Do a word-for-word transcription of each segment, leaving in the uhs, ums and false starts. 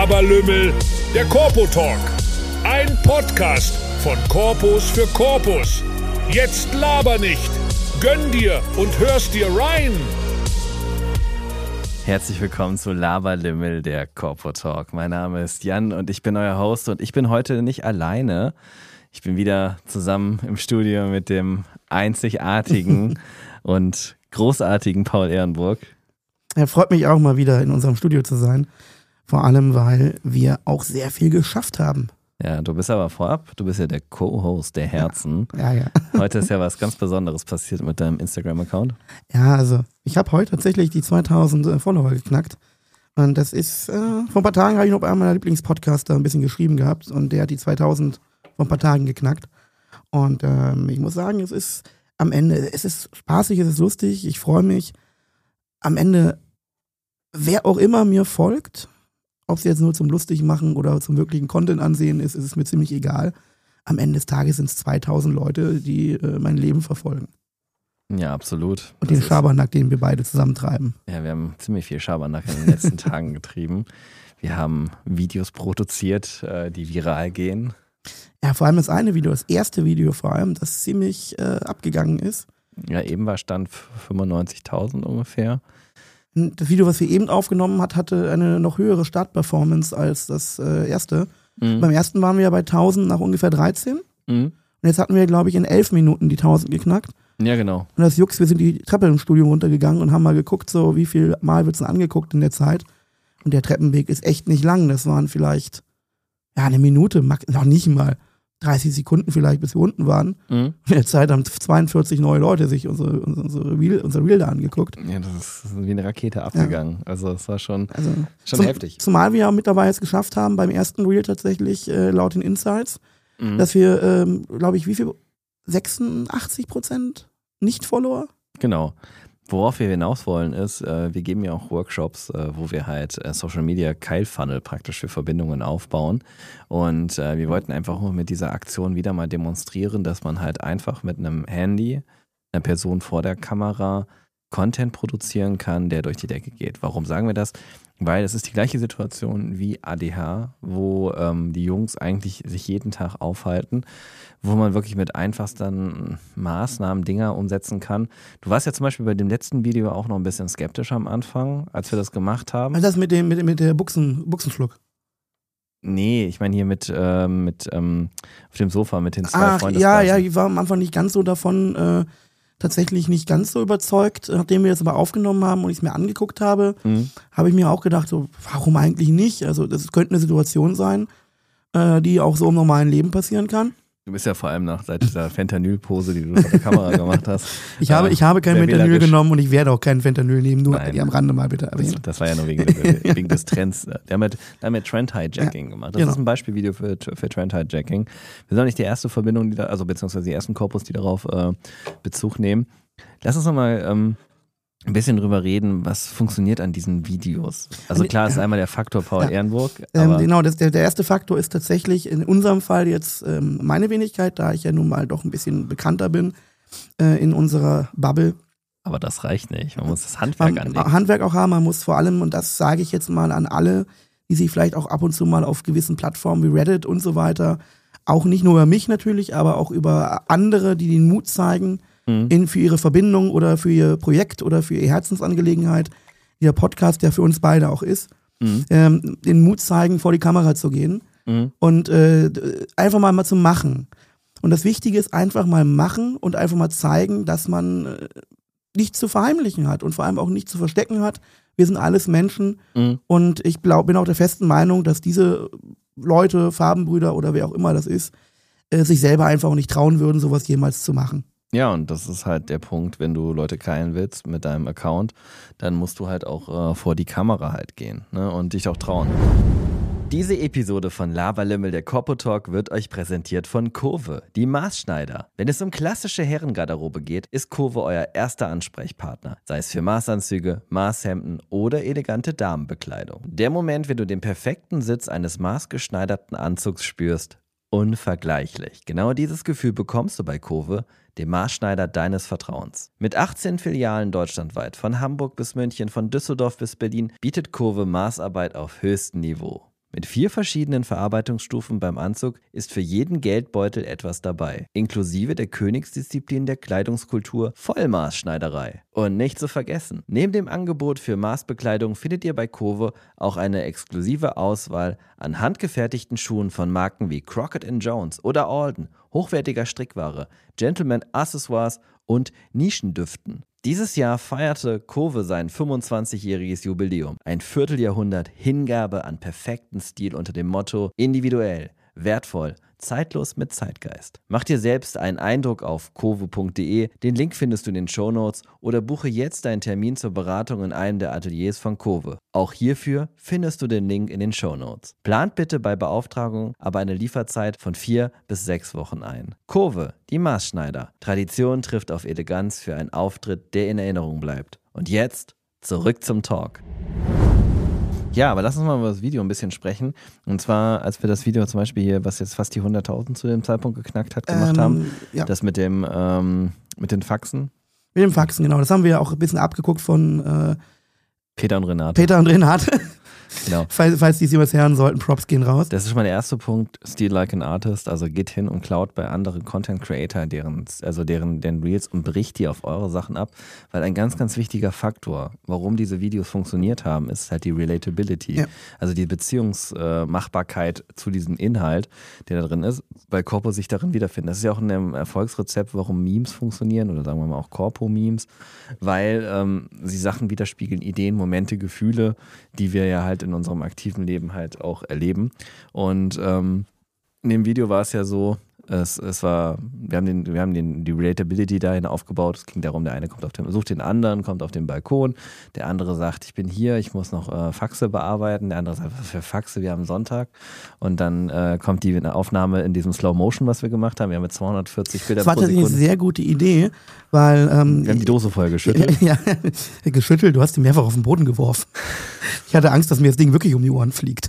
Laberlümmel, der Corpo Talk. Ein Podcast von Corpus für Corpus. Jetzt laber nicht. Gönn dir und hörst dir rein. Herzlich willkommen zu Laberlümmel, der Corpo Talk. Mein Name ist Jan und ich bin euer Host und ich bin heute nicht alleine. Ich bin wieder zusammen im Studio mit dem einzigartigen und großartigen Paul Ehrenburg. Er freut mich auch mal wieder in unserem Studio zu sein. Vor allem, weil wir auch sehr viel geschafft haben. Ja, du bist aber vorab, du bist ja der Co-Host der Herzen. Ja, ja. ja. Heute ist ja was ganz Besonderes passiert mit deinem Instagram-Account. Ja, also ich habe heute tatsächlich die zweitausend äh, Follower geknackt. Und das ist, äh, vor ein paar Tagen habe ich noch bei einem meiner Lieblingspodcaster ein bisschen geschrieben gehabt. Und der hat die zweitausend vor ein paar Tagen geknackt. Und ähm, ich muss sagen, es ist am Ende, es ist spaßig, es ist lustig, ich freue mich. Am Ende, wer auch immer mir folgt, ob es jetzt nur zum lustig machen oder zum wirklichen Content ansehen ist, ist es mir ziemlich egal. Am Ende des Tages sind es zweitausend Leute, die äh, mein Leben verfolgen. Ja, absolut. Und das den Schabernack, den wir beide zusammentreiben. Ja, wir haben ziemlich viel Schabernack in den letzten Tagen getrieben. Wir haben Videos produziert, äh, die viral gehen. Ja, vor allem das eine Video, das erste Video vor allem, das ziemlich äh, abgegangen ist. Ja, eben war Stand fünfundneunzigtausend ungefähr. Das Video, was wir eben aufgenommen hat, hatte eine noch höhere Startperformance als das äh, erste. Mhm. Beim ersten waren wir ja bei tausend nach ungefähr dreizehn. Mhm. Und jetzt hatten wir, glaube ich, in elf Minuten die tausend geknackt. Ja, genau. Und das Jux, wir sind die Treppe im Studio runtergegangen und haben mal geguckt, so wie viel Mal wird es denn angeguckt in der Zeit. Und der Treppenweg ist echt nicht lang. Das waren vielleicht, ja, eine Minute, noch nicht mal. dreißig Sekunden vielleicht, bis wir unten waren. Mhm. In der Zeit haben zweiundvierzig neue Leute sich unsere, unsere Reel, unser Reel da angeguckt. Ja, das ist wie eine Rakete abgegangen. Ja. Also es war schon, also, schon zum, heftig. Zumal wir ja mittlerweile es geschafft haben, beim ersten Reel tatsächlich, äh, laut den Insights, Mhm. dass wir, ähm, glaube ich, wie viel? sechsundachtzig Prozent Nicht-Follower? Genau. Worauf wir hinaus wollen ist, äh, wir geben ja auch Workshops, äh, wo wir halt äh, Social Media Keilfunnel praktisch für Verbindungen aufbauen und äh, wir wollten einfach nur mit dieser Aktion wieder mal demonstrieren, dass man halt einfach mit einem Handy, einer Person vor der Kamera Content produzieren kann, der durch die Decke geht. Warum sagen wir das? Weil es ist die gleiche Situation wie A D H, wo ähm, die Jungs eigentlich sich jeden Tag aufhalten, wo man wirklich mit einfachsten Maßnahmen Dinger umsetzen kann. Du warst ja zum Beispiel bei dem letzten Video auch noch ein bisschen skeptisch am Anfang, als wir das gemacht haben. Also das mit dem, mit, mit der Buchsen, Buchsenschluck. Nee, ich meine hier mit, äh, mit ähm, auf dem Sofa mit den zwei Ach, Freunden. ja, ja, ich war am Anfang nicht ganz so davon, äh, tatsächlich nicht ganz so überzeugt. Nachdem wir das aber aufgenommen haben und ich es mir angeguckt habe, Mhm. habe ich mir auch gedacht, so, warum eigentlich nicht? Also das könnte eine Situation sein, äh, die auch so im normalen Leben passieren kann. Du bist ja vor allem nach seit dieser Fentanyl-Pose, die du vor der Kamera gemacht hast. Ich habe, äh, ich habe kein sehr Fentanyl wählerisch. genommen und ich werde auch kein Fentanyl nehmen, nur Nein. die am Rande mal bitte Das, erwähnen. das war ja nur wegen, wegen des Trends. Wir haben ja, da haben wir Trend-Hijacking gemacht. Das genau. ist ein Beispielvideo für, für Trend-Hijacking. Wir sind auch nicht die erste Verbindung, die da, also beziehungsweise die ersten Korpus, die darauf äh, Bezug nehmen. Lass uns nochmal ähm, ein bisschen drüber reden, was funktioniert an diesen Videos. Also klar, es ist einmal der Faktor Paul Ja. Ehrenburg. Ähm, Aber genau, das, der, der erste Faktor ist tatsächlich in unserem Fall jetzt ähm, meine Wenigkeit, da ich ja nun mal doch ein bisschen bekannter bin äh, in unserer Bubble. aber das reicht nicht. Man muss das Handwerk Man, anlegen. Handwerk auch haben, man muss vor allem, und das sage ich jetzt mal an alle, die sich vielleicht auch ab und zu mal auf gewissen Plattformen wie Reddit und so weiter, auch nicht nur über mich natürlich, aber auch über andere, die den Mut zeigen, Mhm. in, für ihre Verbindung oder für ihr Projekt oder für ihre Herzensangelegenheit, die der Podcast ja für uns beide auch ist, Mhm. ähm, den Mut zeigen, vor die Kamera zu gehen Mhm. und äh, einfach mal, mal zu machen. Und das Wichtige ist einfach mal machen und einfach mal zeigen, dass man äh, nichts zu verheimlichen hat und vor allem auch nichts zu verstecken hat. Wir sind alles Menschen Mhm. und ich glaub, bin auch der festen Meinung, dass diese Leute, Farbenbrüder oder wer auch immer das ist, äh, sich selber einfach auch nicht trauen würden, sowas jemals zu machen. Ja, und das ist halt der Punkt, wenn du Leute keilen willst mit deinem Account, dann musst du halt auch äh, vor die Kamera halt gehen, ne, und dich auch trauen. Diese Episode von Laberlümmel, der Corpo Talk, wird euch präsentiert von Kurve, die Maßschneider. Wenn es um klassische Herrengarderobe geht, ist Kurve euer erster Ansprechpartner. Sei es für Maßanzüge, Maßhemden oder elegante Damenbekleidung. Der Moment, wenn du den perfekten Sitz eines maßgeschneiderten Anzugs spürst, unvergleichlich. Genau dieses Gefühl bekommst du bei Kurve, dem Maßschneider deines Vertrauens. Mit achtzehn Filialen deutschlandweit, von Hamburg bis München, von Düsseldorf bis Berlin, bietet Kurve Maßarbeit auf höchstem Niveau. Mit vier verschiedenen Verarbeitungsstufen beim Anzug ist für jeden Geldbeutel etwas dabei, inklusive der Königsdisziplin der Kleidungskultur Vollmaßschneiderei. Und nicht zu vergessen, neben dem Angebot für Maßbekleidung findet ihr bei Kowe auch eine exklusive Auswahl an handgefertigten Schuhen von Marken wie Crockett and Jones oder Alden, hochwertiger Strickware, Gentleman-Accessoires und Nischendüften. Dieses Jahr feierte Kowe sein fünfundzwanzigjähriges Jubiläum. Ein Vierteljahrhundert Hingabe an perfekten Stil unter dem Motto individuell, wertvoll, zeitlos mit Zeitgeist. Mach dir selbst einen Eindruck auf kowe punkt de, den Link findest du in den Shownotes oder buche jetzt deinen Termin zur Beratung in einem der Ateliers von Kowe. Auch hierfür findest du den Link in den Shownotes. Plant bitte bei Beauftragung aber eine Lieferzeit von vier bis sechs Wochen ein. Kowe, die Maßschneider. Tradition trifft auf Eleganz für einen Auftritt, der in Erinnerung bleibt. Und jetzt zurück zum Talk. Ja, aber lass uns mal über das Video ein bisschen sprechen. Und zwar, als wir das Video zum Beispiel hier, was jetzt fast die hunderttausend zu dem Zeitpunkt geknackt hat, gemacht ähm, haben, ja. das mit dem ähm, mit den Faxen. Mit dem Faxen, genau. Das haben wir ja auch ein bisschen abgeguckt von äh, Peter und Renate. Peter und Renate. Genau. falls, falls die es jemals hören sollten, Props gehen raus. Das ist mein erster Punkt, Steal Like an Artist, also geht hin und klaut bei anderen Content Creator deren, also deren, deren Reels und bricht die auf eure Sachen ab, weil ein ganz, ganz wichtiger Faktor, warum diese Videos funktioniert haben, ist halt die Relatability, ja. also die Beziehungsmachbarkeit zu diesem Inhalt, der da drin ist, weil Corpo sich darin wiederfinden. Das ist ja auch ein Erfolgsrezept, warum Memes funktionieren oder sagen wir mal auch Corpo-Memes, weil ähm, sie Sachen widerspiegeln, Ideen, Momente, Gefühle, die wir ja halt in unserem aktiven Leben halt auch erleben. Und ähm, in dem Video war es ja so, es, es war, wir haben, den, wir haben den, die Relatability dahin aufgebaut. Es ging darum, der eine kommt auf den, sucht den anderen, kommt auf den Balkon, der andere sagt, ich bin hier, ich muss noch äh, Faxe bearbeiten, der andere sagt, was für Faxe, wir haben Sonntag. Und dann äh, kommt die Aufnahme in diesem Slow Motion, was wir gemacht haben. Wir haben mit zweihundertvierzig Bilder pro Sekunde. Das war tatsächlich eine sehr gute Idee, weil ähm, wir haben die Dose voll geschüttelt. Ja, ja, geschüttelt, du hast die mehrfach auf den Boden geworfen. Ich hatte Angst, dass mir das Ding wirklich um die Ohren fliegt.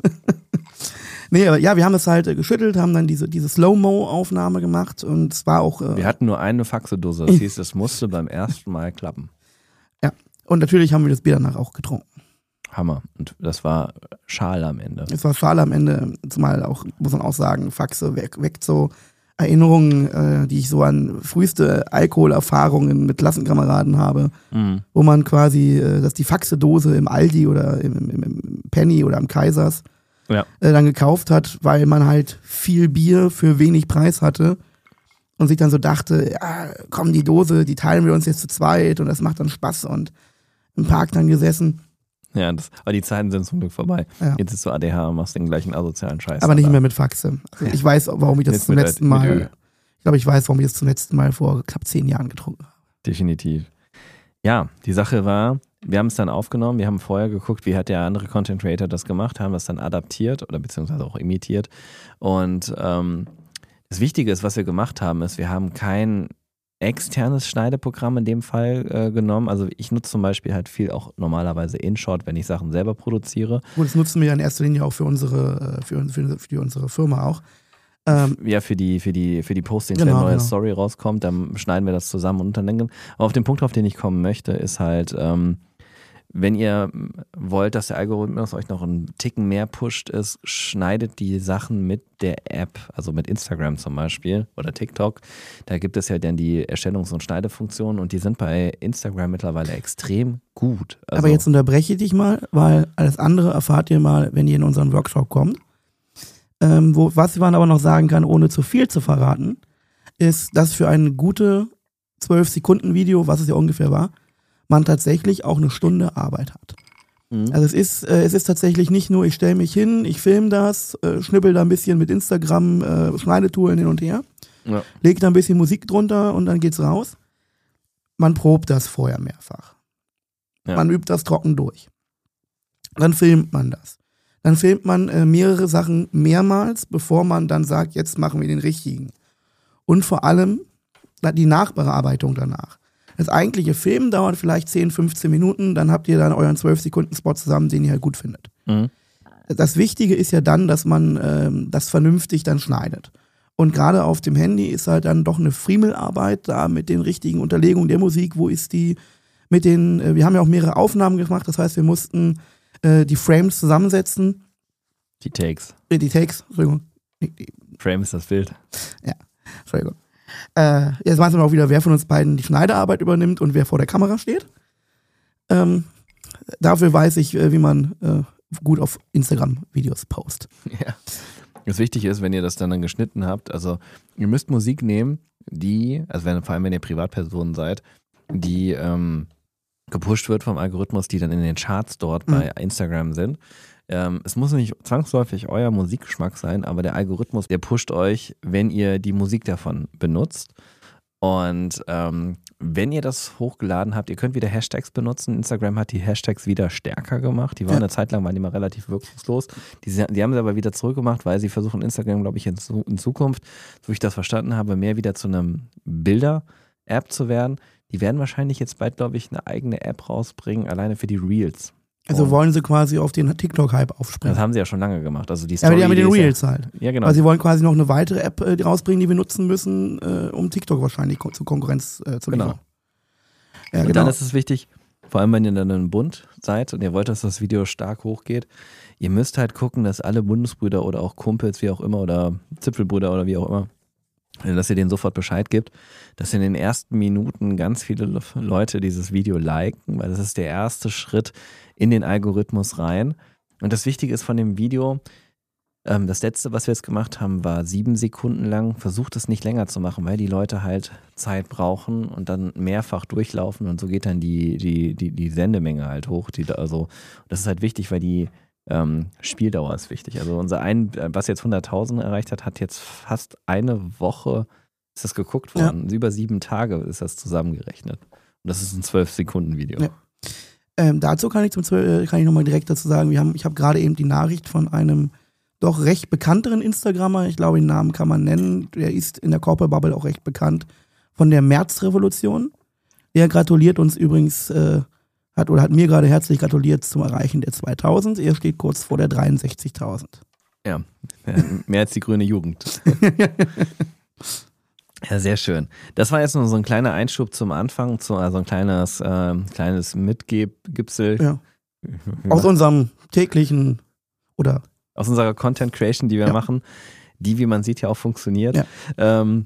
Nee, aber ja, wir haben es halt äh, geschüttelt, haben dann diese, diese Slow-Mo-Aufnahme gemacht und es war auch... Äh, wir hatten nur eine Faxedose, das hieß, es musste beim ersten Mal klappen. Ja, und natürlich haben wir das Bier danach auch getrunken. Hammer. Und das war schal am Ende. Es war schal am Ende, zumal auch, muss man auch sagen, Faxe weg, weckt so Erinnerungen, äh, die ich so an früheste Alkoholerfahrungen mit Klassenkameraden habe, mhm. wo man quasi, äh, dass die Faxe-Dose im Aldi oder im, im, im Penny oder am Kaisers Ja. Äh, dann gekauft hat, weil man halt viel Bier für wenig Preis hatte und sich dann so dachte, ja, komm, die Dose, die teilen wir uns jetzt zu zweit und das macht dann Spaß und im Park dann gesessen. Ja, das, aber die Zeiten sind zum Glück vorbei. Ja. Jetzt ist so A D H und machst den gleichen asozialen Scheiß. Aber nicht mehr mit Faxe. Also ich weiß, warum ich das zum letzten Mal, ich glaube, ich weiß, warum ich das zum letzten Mal vor knapp zehn Jahren getrunken habe. Definitiv. Ja, die Sache war, wir haben es dann aufgenommen, wir haben vorher geguckt, wie hat der andere Content Creator das gemacht, haben das dann adaptiert oder beziehungsweise auch imitiert. Und ähm, das Wichtige ist, was wir gemacht haben, ist, wir haben kein externes Schneideprogramm in dem Fall äh, genommen. Also ich nutze zum Beispiel halt viel auch normalerweise InShot, wenn ich Sachen selber produziere. Gut, das nutzen wir ja in erster Linie auch für unsere, für, für, für unsere Firma auch. Ähm, ja, für die, für die, für die Postings, genau, wenn eine neue genau. Story rauskommt, dann schneiden wir das zusammen und unternehmen. Aber auf den Punkt, auf den ich kommen möchte, ist halt, ähm, wenn ihr wollt, dass der Algorithmus euch noch einen Ticken mehr pusht, ist, schneidet die Sachen mit der App, also mit Instagram zum Beispiel oder TikTok. Da gibt es ja dann die Erstellungs- und Schneidefunktionen und die sind bei Instagram mittlerweile extrem gut. Also aber jetzt unterbreche ich dich mal, weil alles andere erfahrt ihr mal, wenn ihr in unseren Workshop kommt. Ähm, wo, was man aber noch sagen kann, ohne zu viel zu verraten, ist, dass für ein gute zwölf Sekunden Video, was es ja ungefähr war, man tatsächlich auch eine Stunde Arbeit hat. Mhm. Also es ist, äh, es ist tatsächlich nicht nur, ich stelle mich hin, ich filme das, äh, schnippel da ein bisschen mit Instagram, äh, Schneidetoolen hin und her, ja. leg da ein bisschen Musik drunter und dann geht's raus. Man probt das vorher mehrfach. Ja. Man übt das trocken durch. Dann filmt man das. Dann filmt man äh, mehrere Sachen mehrmals, bevor man dann sagt, jetzt machen wir den richtigen. Und vor allem die Nachbearbeitung danach. Das eigentliche Filmen dauert vielleicht zehn, fünfzehn Minuten, dann habt ihr dann euren zwölf Sekunden Spot zusammen, den ihr halt gut findet. Mhm. Das Wichtige ist ja dann, dass man ähm, das vernünftig dann schneidet. Und gerade auf dem Handy ist halt dann doch eine Friemelarbeit da mit den richtigen Unterlegungen der Musik, wo ist die, mit den, äh, wir haben ja auch mehrere Aufnahmen gemacht, das heißt, wir mussten äh, die Frames zusammensetzen Die Takes. Äh, die Takes, Entschuldigung. Frame ist das Bild. Ja, Entschuldigung. Äh, jetzt weiß man auch wieder, wer von uns beiden die Schneiderarbeit übernimmt und wer vor der Kamera steht. Ähm, dafür weiß ich, wie man äh, gut auf Instagram Videos postet. Ja. Was wichtig ist, wenn ihr das dann, dann geschnitten habt, also ihr müsst Musik nehmen, die, also wenn, vor allem wenn ihr Privatpersonen seid, die ähm, gepusht wird vom Algorithmus, die dann in den Charts dort mhm. bei Instagram sind. Ähm, es muss nicht zwangsläufig euer Musikgeschmack sein, aber der Algorithmus, der pusht euch, wenn ihr die Musik davon benutzt. Und ähm, wenn ihr das hochgeladen habt, ihr könnt wieder Hashtags benutzen. Instagram hat die Hashtags wieder stärker gemacht. Die waren ja. eine Zeit lang, waren die mal relativ wirkungslos. Die, die haben sie aber wieder zurückgemacht, weil sie versuchen Instagram, glaube ich, in, in Zukunft, so wie ich das verstanden habe, mehr wieder zu einem Bilder-App zu werden. Die werden wahrscheinlich jetzt bald, glaube ich, eine eigene App rausbringen, alleine für die Reels. Also und wollen sie quasi auf den TikTok-Hype aufspringen. Das haben sie ja schon lange gemacht. Also die Story, ja, aber die haben mit den Reels ja, halt. Ja, genau. Weil sie wollen quasi noch eine weitere App äh, rausbringen, die wir nutzen müssen, äh, um TikTok wahrscheinlich ko- zur Konkurrenz äh, zu liefern. Genau. Ja, und genau. dann ist es wichtig, vor allem wenn ihr dann im Bund seid und ihr wollt, dass das Video stark hochgeht, ihr müsst halt gucken, dass alle Bundesbrüder oder auch Kumpels, wie auch immer, oder Zipfelbrüder oder wie auch immer, dass ihr denen sofort Bescheid gibt, dass in den ersten Minuten ganz viele Leute dieses Video liken, weil das ist der erste Schritt in den Algorithmus rein. Und das Wichtige ist von dem Video, ähm, das letzte, was wir jetzt gemacht haben, war sieben Sekunden lang. Versucht es nicht länger zu machen, weil die Leute halt Zeit brauchen und dann mehrfach durchlaufen und so geht dann die, die, die, die Sendemenge halt hoch. Die, also das ist halt wichtig, weil die Ähm, Spieldauer ist wichtig. Also unser ein, was jetzt hunderttausend erreicht hat, hat jetzt fast eine Woche, ist das geguckt worden. Ja. Über sieben Tage ist das zusammengerechnet. Und das ist ein zwölf Sekunden Video. Ja. Ähm, dazu kann ich, zum, kann ich nochmal direkt dazu sagen, wir haben, ich habe gerade eben die Nachricht von einem doch recht bekannteren Instagrammer, ich glaube den Namen kann man nennen, der ist in der Corporate Bubble auch recht bekannt, von der Märzrevolution. Der gratuliert uns übrigens äh, Hat, oder hat mir gerade herzlich gratuliert zum Erreichen der zweitausend. Er steht kurz vor der dreiundsechzigtausend. Ja, mehr als die grüne Jugend. Ja, sehr schön. Das war jetzt nur so ein kleiner Einschub zum Anfang, so also ein kleines, äh, kleines Mitgib-Gipsel. Ja. Aus unserem täglichen oder aus unserer Content Creation, die wir ja. machen, die, wie man sieht, ja auch funktioniert. Ja. Ähm,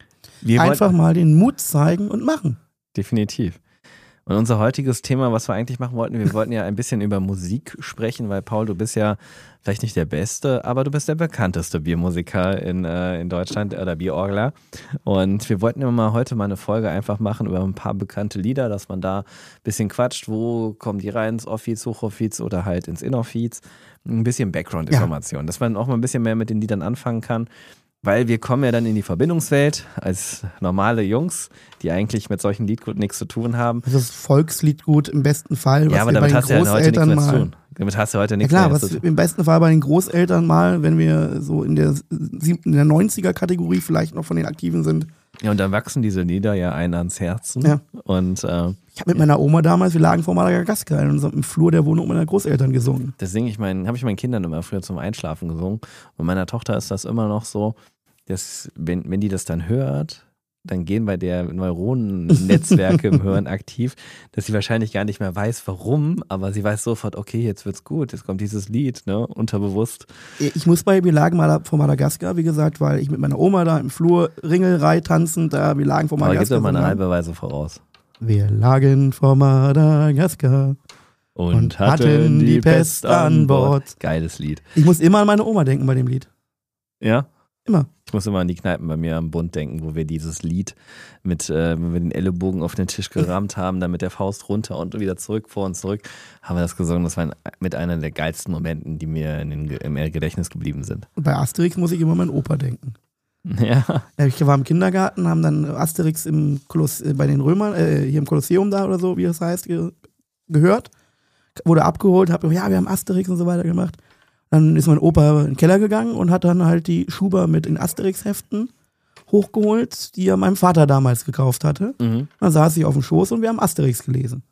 wir Einfach wollten, mal den Mut zeigen und machen. Definitiv. Und unser heutiges Thema, was wir eigentlich machen wollten, wir wollten ja ein bisschen über Musik sprechen, weil Paul, du bist ja vielleicht nicht der Beste, aber du bist der bekannteste Biermusiker in, äh, in Deutschland oder Bierorgler. Und wir wollten ja mal heute mal eine Folge einfach machen über ein paar bekannte Lieder, dass man da ein bisschen quatscht, wo kommen die rein ins Off-Feeds, Hoch-Off-Feeds oder halt ins In-Off-Feeds. Ein bisschen Background-Information, ja. Dass man auch mal ein bisschen mehr mit den Liedern anfangen kann. Weil wir kommen ja dann in die Verbindungswelt als normale Jungs, die eigentlich mit solchen Liedgut nichts zu tun haben. Das ist Volksliedgut im besten Fall. Was ja, aber wir damit bei hast du ja heute nichts mehr zu tun. Damit hast du heute nichts ja, klar, mehr was zu tun. Im besten Fall bei den Großeltern mal, wenn wir so in der siebten, in der neunziger-Kategorie vielleicht noch von den Aktiven sind. Ja, und dann wachsen diese Lieder ja einen ans Herzen. Ja. Und, äh, ich habe mit meiner Oma damals, wir lagen vor Madagaskar in unserem im Flur der Wohnung meiner Großeltern gesungen. Das singe ich meinen, habe ich meinen Kindern immer früher zum Einschlafen gesungen. Und meiner Tochter ist das immer noch so, dass, wenn, wenn die das dann hört, dann gehen bei der Neuronennetzwerke im Hirn aktiv, dass sie wahrscheinlich gar nicht mehr weiß, warum, aber sie weiß sofort, okay, jetzt wird's gut, jetzt kommt dieses Lied, ne, unterbewusst. Ich muss bei, wir lagen mal vor Madagaskar, wie gesagt, weil ich mit meiner Oma da im Flur Ringelrei tanzend, da, wir lagen vor Madagaskar. Aber gib doch mal eine halbe Weise voraus. Wir lagen vor Madagaskar und, und hatten die Pest an Bord. Geiles Lied. Ich muss immer an meine Oma denken bei dem Lied. Ja? Immer. Ich muss immer an die Kneipen bei mir am Bund denken, wo wir dieses Lied mit, äh, wenn wir den Ellenbogen auf den Tisch gerammt haben, dann mit der Faust runter und wieder zurück, vor und zurück, haben wir das gesungen. Das war ein, mit einer der geilsten Momenten, die mir in den, im Gedächtnis geblieben sind. Und bei Asterix muss ich immer an meinen Opa denken. Ja. Ich war im Kindergarten, haben dann Asterix im Koloss- bei den Römern, äh, hier im Kolosseum da oder so, wie das heißt, ge- gehört. Wurde abgeholt, hab ja, wir haben Asterix und so weiter gemacht. Dann ist mein Opa in den Keller gegangen und hat dann halt die Schuber mit den Asterix-Heften hochgeholt, die er meinem Vater damals gekauft hatte. Mhm. Dann saß ich auf dem Schoß und wir haben Asterix gelesen.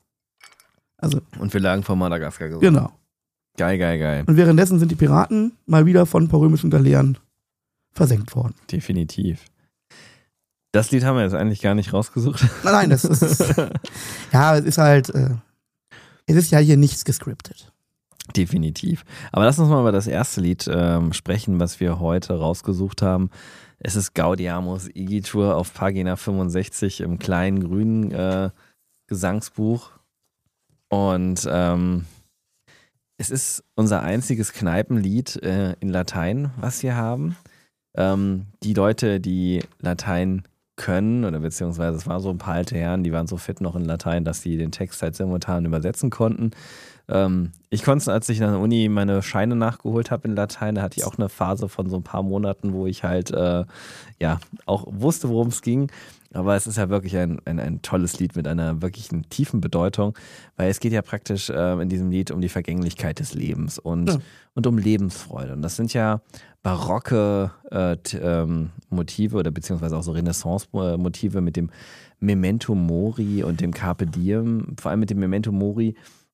Also, und wir lagen vor Madagaskar gesungen. Genau. Geil, geil, geil. Und währenddessen sind die Piraten mal wieder von ein paar römischen Galeeren versenkt worden. Definitiv. Das Lied haben wir jetzt eigentlich gar nicht rausgesucht. Nein, nein, das ist ja, es ist halt äh, es ist ja hier nichts gescriptet. Definitiv. Aber lass uns mal über das erste Lied ähm, sprechen, was wir heute rausgesucht haben. Es ist Gaudiamus Igitur auf Pagina fünfundsechzig im kleinen grünen äh, Gesangsbuch. Und ähm, es ist unser einziges Kneipenlied äh, in Latein, was wir haben. Ähm, die Leute, die Latein können, oder beziehungsweise es waren so ein paar alte Herren, die waren so fit noch in Latein, dass sie den Text halt simultan übersetzen konnten. Ähm, ich konnte es, als ich an der Uni meine Scheine nachgeholt habe in Latein, da hatte ich auch eine Phase von so ein paar Monaten, wo ich halt äh, ja auch wusste, worum es ging. Aber es ist ja wirklich ein, ein, ein tolles Lied mit einer wirklichen tiefen Bedeutung, weil es geht ja praktisch äh, in diesem Lied um die Vergänglichkeit des Lebens und, ja. und um Lebensfreude. Und das sind ja barocke äh, t, ähm, Motive oder beziehungsweise auch so Renaissance-Motive mit dem Memento Mori und dem Carpe Diem. Vor allem mit dem Memento Mori.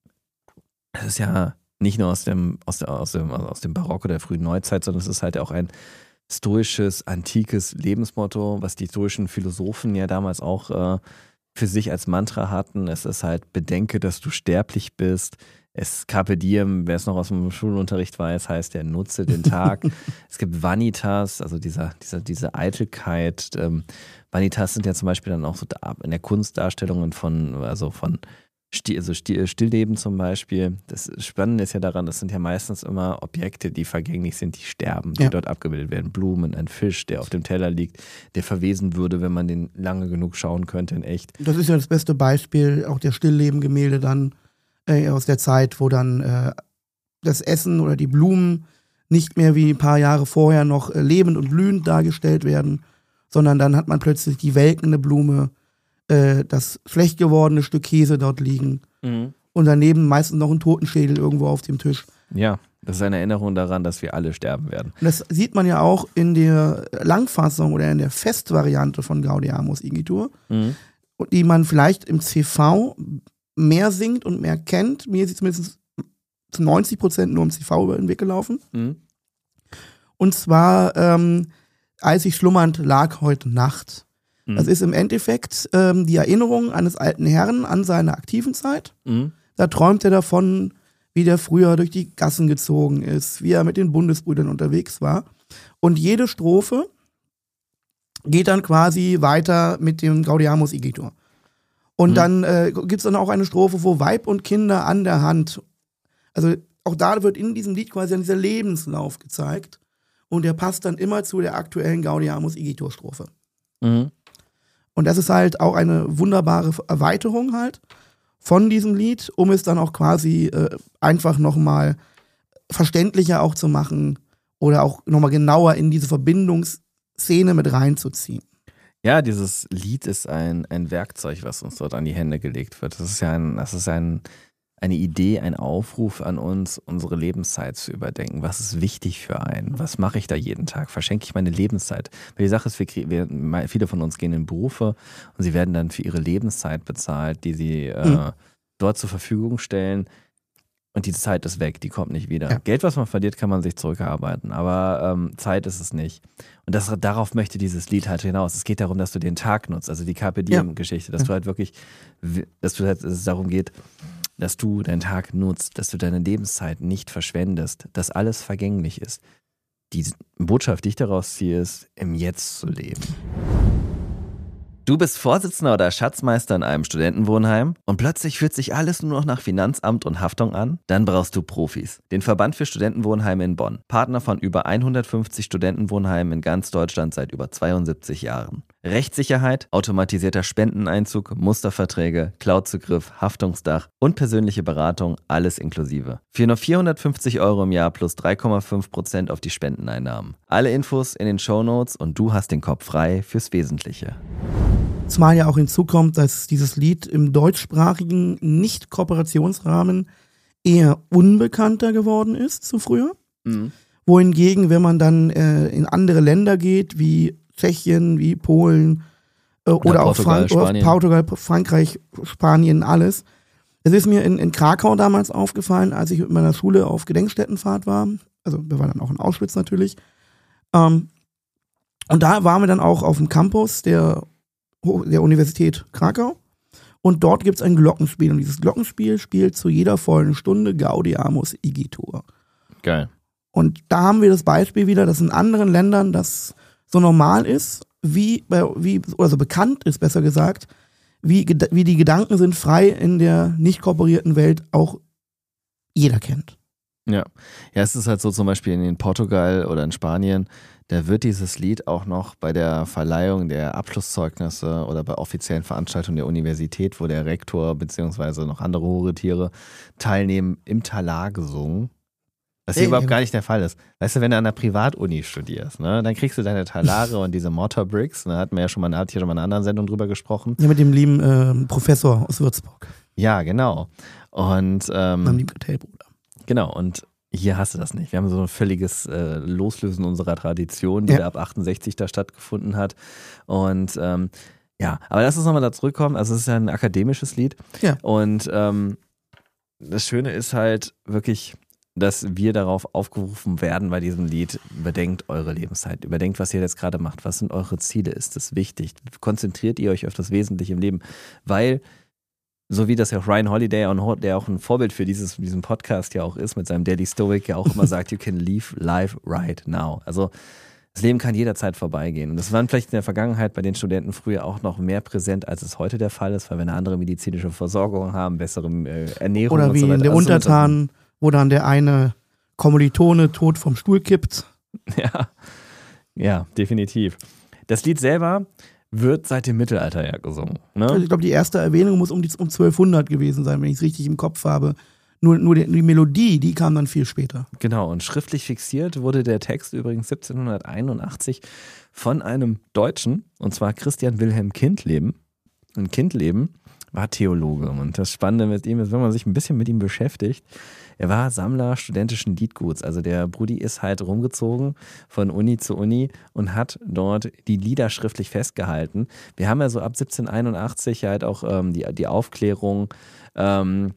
Das ist ja nicht nur aus dem, aus, der, aus, dem, aus dem Barock oder der frühen Neuzeit, sondern es ist halt auch ein stoisches, antikes Lebensmotto, was die stoischen Philosophen ja damals auch äh, für sich als Mantra hatten. Es ist halt, bedenke, dass du sterblich bist. Es Carpe Diem, wer es noch aus dem Schulunterricht weiß, heißt ja, nutze den Tag. Es gibt Vanitas, also dieser, dieser, diese Eitelkeit. Ähm, Vanitas sind ja zum Beispiel dann auch so in der Kunstdarstellungen von, also von Still, also Stillleben zum Beispiel. Das Spannende ist ja daran, das sind ja meistens immer Objekte, die vergänglich sind, die sterben, die ja. dort abgebildet werden. Blumen, ein Fisch, der auf dem Teller liegt, der verwesen würde, wenn man den lange genug schauen könnte in echt. Das ist ja das beste Beispiel, auch der Stillleben-Gemälde dann äh, aus der Zeit, wo dann äh, das Essen oder die Blumen nicht mehr wie ein paar Jahre vorher noch äh, lebend und blühend dargestellt werden, sondern dann hat man plötzlich die welkende Blume, das schlecht gewordene Stück Käse dort liegen mhm. und daneben meistens noch ein Totenschädel irgendwo auf dem Tisch. Ja, das ist eine Erinnerung daran, dass wir alle sterben werden. Und das sieht man ja auch in der Langfassung oder in der Festvariante von Gaudiamus Igitur, mhm. die man vielleicht im C V mehr singt und mehr kennt. Mir ist sie zumindest zu neunzig Prozent nur im C V über den Weg gelaufen. Mhm. Und zwar, ähm, als ich schlummernd lag heute Nacht. Das ist im Endeffekt ähm, die Erinnerung eines alten Herrn an seine aktiven Zeit. Mhm. Da träumt er davon, wie der früher durch die Gassen gezogen ist, wie er mit den Bundesbrüdern unterwegs war. Und jede Strophe geht dann quasi weiter mit dem Gaudiamus Igitur. Und mhm. dann äh, gibt es dann auch eine Strophe, wo Weib und Kinder an der Hand. Also auch da wird in diesem Lied quasi dieser Lebenslauf gezeigt. Und der passt dann immer zu der aktuellen Gaudiamus Igitur-Strophe. Mhm. Und das ist halt auch eine wunderbare Erweiterung halt von diesem Lied, um es dann auch quasi äh, einfach nochmal verständlicher auch zu machen oder auch nochmal genauer in diese Verbindungsszene mit reinzuziehen. Ja, dieses Lied ist ein, ein Werkzeug, was uns dort an die Hände gelegt wird. Das ist ja ein, das ist ein, eine Idee, ein Aufruf an uns, unsere Lebenszeit zu überdenken. Was ist wichtig für einen? Was mache ich da jeden Tag? Verschenke ich meine Lebenszeit? Weil die Sache ist, wir, wir, viele von uns gehen in Berufe und sie werden dann für ihre Lebenszeit bezahlt, die sie äh, mhm. dort zur Verfügung stellen. Und die Zeit ist weg, die kommt nicht wieder. Ja. Geld, was man verliert, kann man sich zurückerarbeiten, aber ähm, Zeit ist es nicht. Und das, darauf möchte dieses Lied halt hinaus. Es geht darum, dass du den Tag nutzt, also die Carpe Diem-Geschichte, dass ja. du halt wirklich, dass, du halt, dass es darum geht, dass du deinen Tag nutzt, dass du deine Lebenszeit nicht verschwendest, dass alles vergänglich ist. Die Botschaft, die ich daraus ziehe, ist, im Jetzt zu leben. Du bist Vorsitzender oder Schatzmeister in einem Studentenwohnheim und plötzlich fühlt sich alles nur noch nach Finanzamt und Haftung an? Dann brauchst du Profis. Den Verband für Studentenwohnheime in Bonn. Partner von über hundertfünfzig Studentenwohnheimen in ganz Deutschland seit über zweiundsiebzig Jahren. Rechtssicherheit, automatisierter Spendeneinzug, Musterverträge, Cloudzugriff, Haftungsdach und persönliche Beratung, alles inklusive. Für nur vierhundertfünfzig Euro im Jahr plus drei Komma fünf Prozent auf die Spendeneinnahmen. Alle Infos in den Shownotes und du hast den Kopf frei fürs Wesentliche. Zumal ja auch hinzukommt, dass dieses Lied im deutschsprachigen Nicht-Kooperationsrahmen eher unbekannter geworden ist zu früher. Mhm. Wohingegen, wenn man dann äh, in andere Länder geht, wie Tschechien, wie Polen äh, oder, oder auch Frank- oder Portugal, Frankreich, Spanien, alles. Es ist mir in, in Krakau damals aufgefallen, als ich mit meiner Schule auf Gedenkstättenfahrt war. Also wir waren dann auch in Auschwitz natürlich. Ähm, und da waren wir dann auch auf dem Campus der der Universität Krakau. Und dort gibt es ein Glockenspiel. Und dieses Glockenspiel spielt zu jeder vollen Stunde Gaudiamus Igitur. Geil. Und da haben wir das Beispiel wieder, dass in anderen Ländern das so normal ist, wie, bei, wie oder so bekannt ist, besser gesagt, wie, wie die Gedanken sind frei in der nicht kooperierten Welt auch jeder kennt. Ja. Ja, es ist halt so zum Beispiel in Portugal oder in Spanien, da wird dieses Lied auch noch bei der Verleihung der Abschlusszeugnisse oder bei offiziellen Veranstaltungen der Universität, wo der Rektor beziehungsweise noch andere hohe Tiere teilnehmen, im Talar gesungen. Was hier Ey, überhaupt ey. gar nicht der Fall ist. Weißt du, wenn du an der Privatuni studierst, ne, dann kriegst du deine Talare und diese Motorbricks, da hatten wir ja schon mal, hat hier schon mal in einer anderen Sendung drüber gesprochen. Ja, mit dem lieben äh, Professor aus Würzburg, Ja, genau. Und ähm, meinem lieben Kartellbruder. genau, und hier hast du das nicht. Wir haben so ein völliges äh, Loslösen unserer Tradition, die Ja. da ab achtundsechzig da stattgefunden hat. Und ähm, ja, aber lass uns nochmal da zurückkommen. Also es ist ja ein akademisches Lied. Ja. Und ähm, das Schöne ist halt wirklich, dass wir darauf aufgerufen werden bei diesem Lied, überdenkt eure Lebenszeit, überdenkt, was ihr jetzt gerade macht, was sind eure Ziele, ist das wichtig, konzentriert ihr euch auf das Wesentliche im Leben, weil, so wie das ja auch Ryan Holiday, der auch ein Vorbild für dieses, diesen Podcast ja auch ist, mit seinem Daily Stoic ja auch immer sagt, you can live life right now. Also das Leben kann jederzeit vorbeigehen. Und das war vielleicht in der Vergangenheit bei den Studenten früher auch noch mehr präsent, als es heute der Fall ist, weil wir eine andere medizinische Versorgung haben, bessere äh, Ernährung Oder und wie so weiter. in der Also so- Untertanen, wo dann der eine Kommilitone tot vom Stuhl kippt. Ja, ja, definitiv. Das Lied selber wird seit dem Mittelalter ja gesungen. Also Ne? ich glaube, die erste Erwähnung muss um, die, um zwölfhundert gewesen sein, wenn ich es richtig im Kopf habe. Nur, nur die, die Melodie, die kam dann viel später. Genau, und schriftlich fixiert wurde der Text übrigens siebzehnhunderteinundachtzig von einem Deutschen, und zwar Christian Wilhelm Kindleben. Und Kindleben war Theologe. Und das Spannende mit ihm ist, wenn man sich ein bisschen mit ihm beschäftigt, er war Sammler studentischen Liedguts. Also der Brudi ist halt rumgezogen von Uni zu Uni und hat dort die Lieder schriftlich festgehalten. Wir haben ja so ab siebzehnhunderteinundachtzig halt auch ähm, die, die Aufklärung, ähm,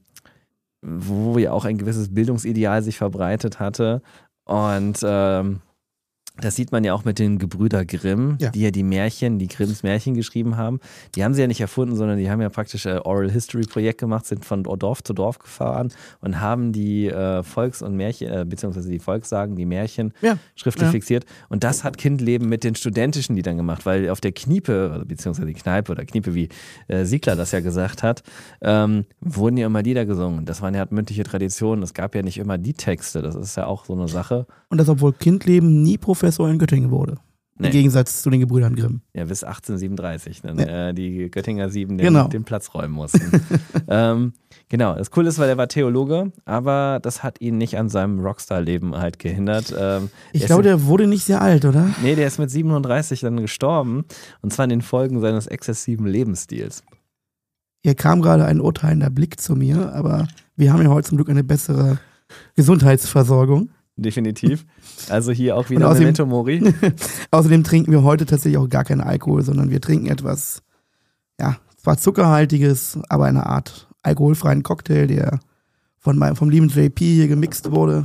wo ja auch ein gewisses Bildungsideal sich verbreitet hatte. Und ähm, das sieht man ja auch mit den Gebrüder Grimm, Ja. die ja die Märchen, die Grimms Märchen geschrieben haben. Die haben sie ja nicht erfunden, sondern die haben ja praktisch ein Oral History Projekt gemacht, sind von Dorf zu Dorf gefahren und haben die äh, Volks- und Märchen, äh, beziehungsweise die Volkssagen, die Märchen Ja. schriftlich Ja. fixiert. Und das hat Kindleben mit den studentischen Liedern gemacht, weil auf der Kniepe, beziehungsweise die Kneipe oder Kniepe, wie äh, Siegler das ja gesagt hat, ähm, wurden ja immer Lieder gesungen. Das waren ja mündliche Traditionen. Es gab ja nicht immer die Texte. Das ist ja auch so eine Sache. Und das, obwohl Kindleben nie Professor in Göttingen wurde. Nee. Im Gegensatz zu den Gebrüdern Grimm. Ja, bis achtzehnhundertsiebenunddreißig, dann Ja. äh, die Göttinger Sieben den, Genau. den Platz räumen mussten. ähm, genau, das Coole ist, weil er war Theologe, aber das hat ihn nicht an seinem Rockstar-Leben halt gehindert. Ähm, Ich er glaube, ist, der wurde nicht sehr alt, oder? Nee, der ist mit siebenunddreißig dann gestorben, und zwar in den Folgen seines exzessiven Lebensstils. Hier kam gerade ein urteilender Blick zu mir, aber wir haben ja heute zum Glück eine bessere Gesundheitsversorgung. Definitiv. Also hier auch Und wieder außerdem- Memento Mori. Außerdem trinken wir heute tatsächlich auch gar keinen Alkohol, sondern wir trinken etwas, ja, zwar zuckerhaltiges, aber eine Art alkoholfreien Cocktail, der von meinem, vom lieben J P hier gemixt wurde.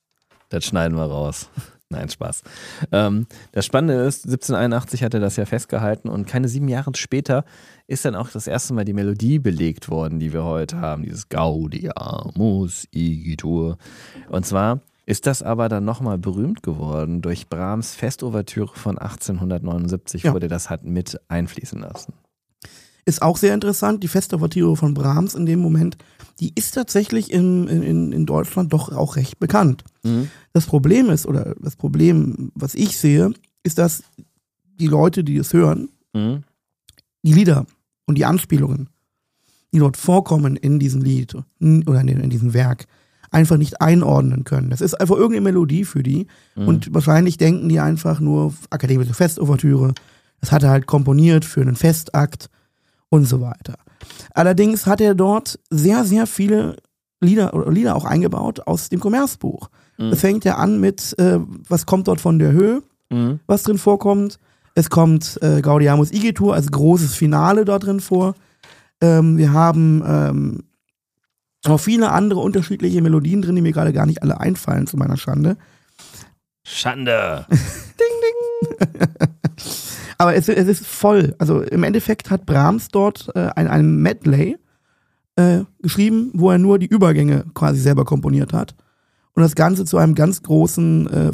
Das schneiden wir raus. Nein, Spaß. Ähm, das Spannende ist, siebzehnhunderteinundachtzig hat er das ja festgehalten, und keine sieben Jahre später ist dann auch das erste Mal die Melodie belegt worden, die wir heute haben, dieses Gaudiamus Igitur. Und zwar ist das aber dann nochmal berühmt geworden durch Brahms Festouvertüre von achtzehnhundertneunundsiebzig, Ja. wo der das hat mit einfließen lassen. Ist auch sehr interessant, die Festouvertüre von Brahms in dem Moment, die ist tatsächlich in, in, in Deutschland doch auch recht bekannt. Mhm. Das Problem ist, oder das Problem, was ich sehe, ist, dass die Leute, die es hören, Mhm. die Lieder und die Anspielungen, die dort vorkommen in diesem Lied oder in, in diesem Werk, einfach nicht einordnen können. Das ist einfach irgendeine Melodie für die, Mhm. und wahrscheinlich denken die einfach nur akademische Festouvertüre. Das hat er halt komponiert für einen Festakt und so weiter. Allerdings hat er dort sehr, sehr viele Lieder oder Lieder auch eingebaut aus dem Kommerzbuch. Mhm. Es fängt ja an mit, äh, was kommt dort von der Höhe, Mhm. was drin vorkommt. Es kommt äh, Gaudiamus Igitur als großes Finale da drin vor. Ähm, wir haben ähm, auch viele andere unterschiedliche Melodien drin, die mir gerade gar nicht alle einfallen, zu meiner Schande. Schande. Aber es, es ist voll. Also im Endeffekt hat Brahms dort äh, ein, ein Medley äh, geschrieben, wo er nur die Übergänge quasi selber komponiert hat. Und das Ganze zu einem ganz großen äh,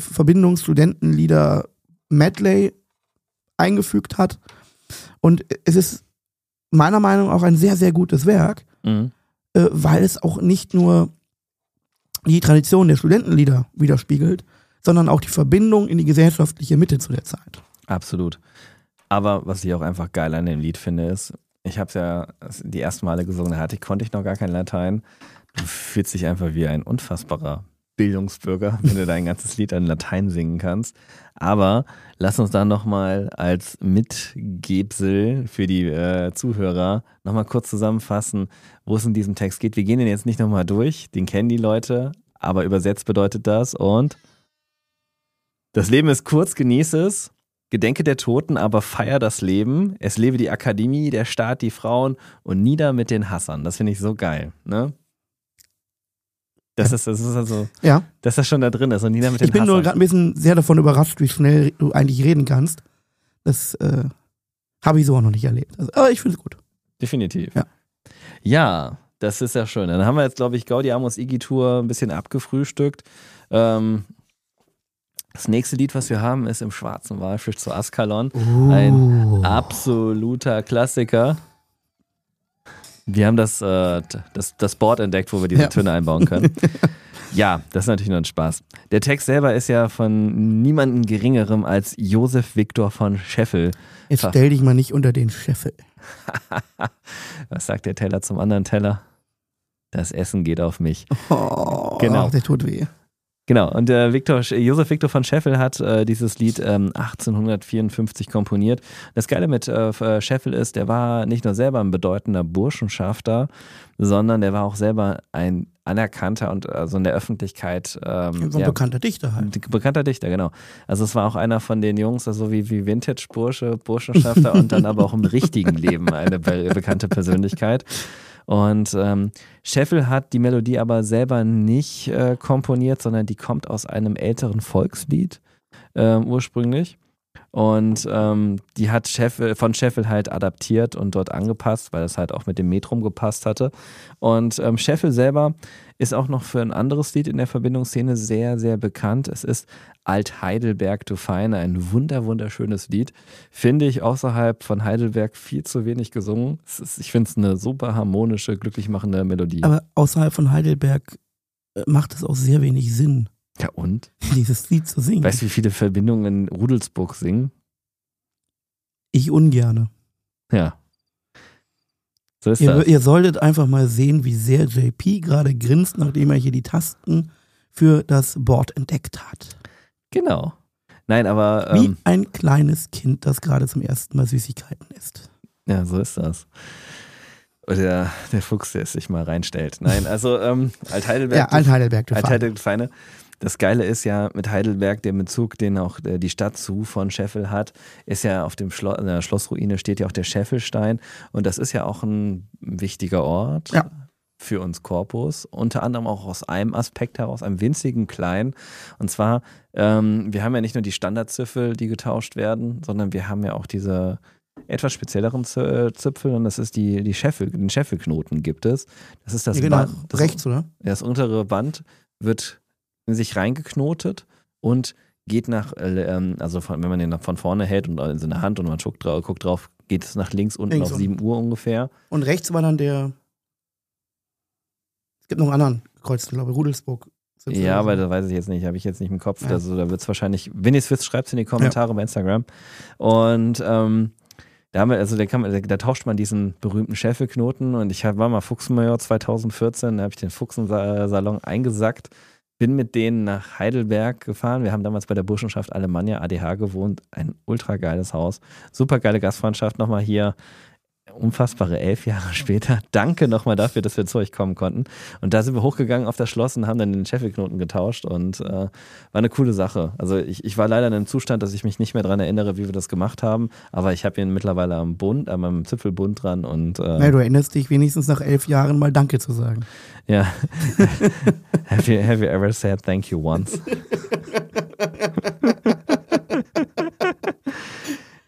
Verbindungsstudentenlieder-Medley eingefügt hat. Und es ist meiner Meinung nach auch ein sehr, sehr gutes Werk, mhm. äh, weil es auch nicht nur die Tradition der Studentenlieder widerspiegelt, sondern auch die Verbindung in die gesellschaftliche Mitte zu der Zeit. Absolut. Aber was ich auch einfach geil an dem Lied finde, ist, ich habe es ja die ersten Male gesungen, da hatte ich, konnte ich noch gar kein Latein. Du fühlst dich einfach wie ein unfassbarer Bildungsbürger, wenn du dein ganzes Lied in Latein singen kannst. Aber lass uns dann nochmal als Mitgebsel für die äh, Zuhörer nochmal kurz zusammenfassen, wo es in diesem Text geht. Wir gehen den jetzt nicht nochmal durch, den kennen die Leute, aber übersetzt bedeutet das und das Leben ist kurz, genieße es, gedenke der Toten, aber feier das Leben. Es lebe die Akademie, der Staat, die Frauen und nieder mit den Hassern. Das finde ich so geil, ne? Das ist, das ist also, ja. dass das schon da drin ist und nieder mit den Ich bin Hassern. nur gerade ein bisschen sehr davon überrascht, wie schnell du eigentlich reden kannst. Das äh, habe ich so auch noch nicht erlebt. Also, aber ich finde es gut. Definitiv. Ja. ja, das ist ja schön. Dann haben wir jetzt, glaube ich, Gaudiamus Igitur ein bisschen abgefrühstückt. Ähm, das nächste Lied, was wir haben, ist Im schwarzen Walfisch zu Askalon. Uh. Ein absoluter Klassiker. Wir haben das, äh, das, das Board entdeckt, wo wir diese ja. Töne einbauen können. Ja, das ist natürlich nur ein Spaß. Der Text selber ist ja von niemandem Geringerem als Josef Viktor von Scheffel. Jetzt stell dich mal nicht unter den Scheffel. Was sagt der Teller zum anderen Teller? Das Essen geht auf mich. Oh, genau. Der tut weh. Genau, und äh, Victor, Josef Viktor von Scheffel hat äh, dieses Lied ähm, achtzehnhundertvierundfünfzig komponiert. Das Geile mit äh, Scheffel ist, der war nicht nur selber ein bedeutender Burschenschafter, sondern der war auch selber ein anerkannter und also in der Öffentlichkeit ähm, so ein ja, bekannter Dichter halt. Bekannter Dichter, genau. Also es war auch einer von den Jungs, also wie, wie Vintage-Bursche, Burschenschafter und dann aber auch im richtigen Leben eine be- bekannte Persönlichkeit. Und ähm, Scheffel hat die Melodie aber selber nicht äh, komponiert, sondern die kommt aus einem älteren Volkslied äh, ursprünglich. Und ähm, die hat Scheffel, von Scheffel halt adaptiert und dort angepasst, weil es halt auch mit dem Metrum gepasst hatte. Und ähm, Scheffel selber ist auch noch für ein anderes Lied in der Verbindungsszene sehr, sehr bekannt. Es ist Alt Heidelberg du Feine, ein wunder, wunderschönes Lied. Finde ich außerhalb von Heidelberg viel zu wenig gesungen. Es ist, ich finde es eine super harmonische, glücklich machende Melodie. Aber außerhalb von Heidelberg macht es auch sehr wenig Sinn. Ja und? Dieses Lied zu singen. Weißt du, wie viele Verbindungen in Rudelsburg singen? Ich ungerne. Ja. So ist ihr, das. Ihr solltet einfach mal sehen, wie sehr J P gerade grinst, nachdem er hier die Tasten für das Board entdeckt hat. Genau. Nein, aber... Wie ähm, ein kleines Kind, das gerade zum ersten Mal Süßigkeiten isst. Ja, so ist das. Oder der, der Fuchs, der es sich mal reinstellt. Nein, also ähm, Alt-Heidelberg. Ja, Alt-Heidelberg. Alt-Heidelberg Feine. Das Geile ist ja mit Heidelberg, der Bezug, den auch die Stadt zu von Scheffel hat, ist ja auf dem Schloss, in der Schlossruine steht ja auch der Scheffelstein und das ist ja auch ein wichtiger Ort ja. für uns Corpus, unter anderem auch aus einem Aspekt heraus, einem winzigen kleinen, und zwar, ähm, wir haben ja nicht nur die Standardzipfel, die getauscht werden, sondern wir haben ja auch diese etwas spezielleren Zipfel und das ist die, die Scheffel, den Scheffelknoten gibt es. Das ist das ja, genau, Band, das, rechts, oder? Das untere Band wird in sich reingeknotet und geht nach, also von, wenn man den von vorne hält und in seine Hand und man guckt drauf, guckt drauf, geht es nach links unten links auf sieben Uhr ungefähr. Und rechts war dann der, es gibt noch einen anderen Kreuz, ich glaube Rudelsburg. Ja, aber das weiß ich jetzt nicht, habe ich jetzt nicht im Kopf. Ja. Also da wird es wahrscheinlich, wenn ihr es wisst, schreibt es in die Kommentare ja. bei Instagram. Und ähm, da haben wir, also da, kann man, da tauscht man diesen berühmten Scheffelknoten und ich war mal Fuchsenmajor zweitausendvierzehn, da habe ich den Fuchsensalon eingesackt. Bin mit denen nach Heidelberg gefahren. Wir haben damals bei der Burschenschaft Alemannia A D H gewohnt. Ein ultra geiles Haus. Super geile Gastfreundschaft. Nochmal hier unfassbare elf Jahre später. Danke nochmal dafür, dass wir zu euch kommen konnten. Und da sind wir hochgegangen auf das Schloss und haben dann den Scheffelknoten getauscht und äh, war eine coole Sache. Also ich, ich war leider in einem Zustand, dass ich mich nicht mehr daran erinnere, wie wir das gemacht haben, aber ich habe ihn mittlerweile am Bund, an meinem Zipfelbund dran und äh, ja, du erinnerst dich wenigstens nach elf Jahren mal Danke zu sagen. Ja. have, you, have you ever said thank you once?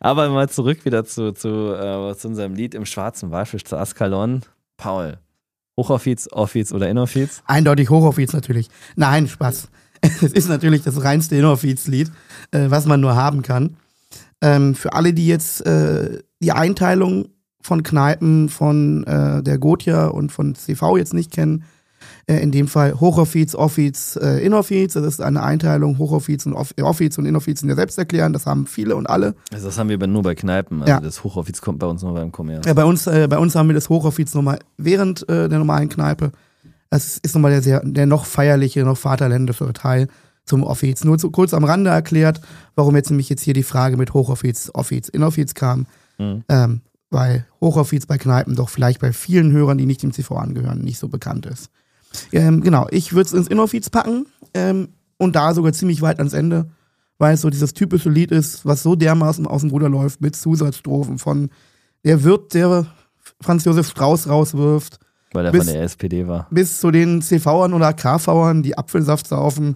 Aber mal zurück wieder zu, zu, äh, zu unserem Lied im schwarzen Walfisch zu Askalon. Paul, Hochoffiz, Offiz oder Inoffiz? Eindeutig Hochoffiz natürlich. Nein, Spaß. Es ist natürlich das reinste Inoffiz-Lied, äh, was man nur haben kann. Ähm, für alle, die jetzt äh, die Einteilung von Kneipen von äh, der Gotia und von C V jetzt nicht kennen, äh, in dem Fall Hochoffiz, Offiz, äh, Inoffiz, das ist eine Einteilung, Hochoffiz und Off- Offiz und Inoffiz sind ja selbst erklären, das haben viele und alle. Also das haben wir nur bei Kneipen, also Ja. das Hochoffiz kommt bei uns nur beim Kommerz. Ja, bei uns, äh, bei uns haben wir das Hochoffiz nochmal während äh, der normalen Kneipe. Das ist nochmal der, sehr, der noch feierliche, noch vaterländische Teil zum Offiz. Nur zu, kurz am Rande erklärt, warum jetzt nämlich jetzt hier die Frage mit Hochoffiz, Offiz, Inoffiz kam. Mhm. Ähm, weil Hochoffiz bei Kneipen doch vielleicht bei vielen Hörern, die nicht dem C V angehören, nicht so bekannt ist. Ähm, genau, ich würde es ins Inoffiz packen ähm, und da sogar ziemlich weit ans Ende, weil es so dieses typische Lied ist, was so dermaßen aus dem Ruder läuft mit Zusatzstrophen von der Wirt, der Franz Josef Strauß rauswirft, Weil er bis- von der S P D war. bis zu den C Vern oder K Vern, die Apfelsaft saufen,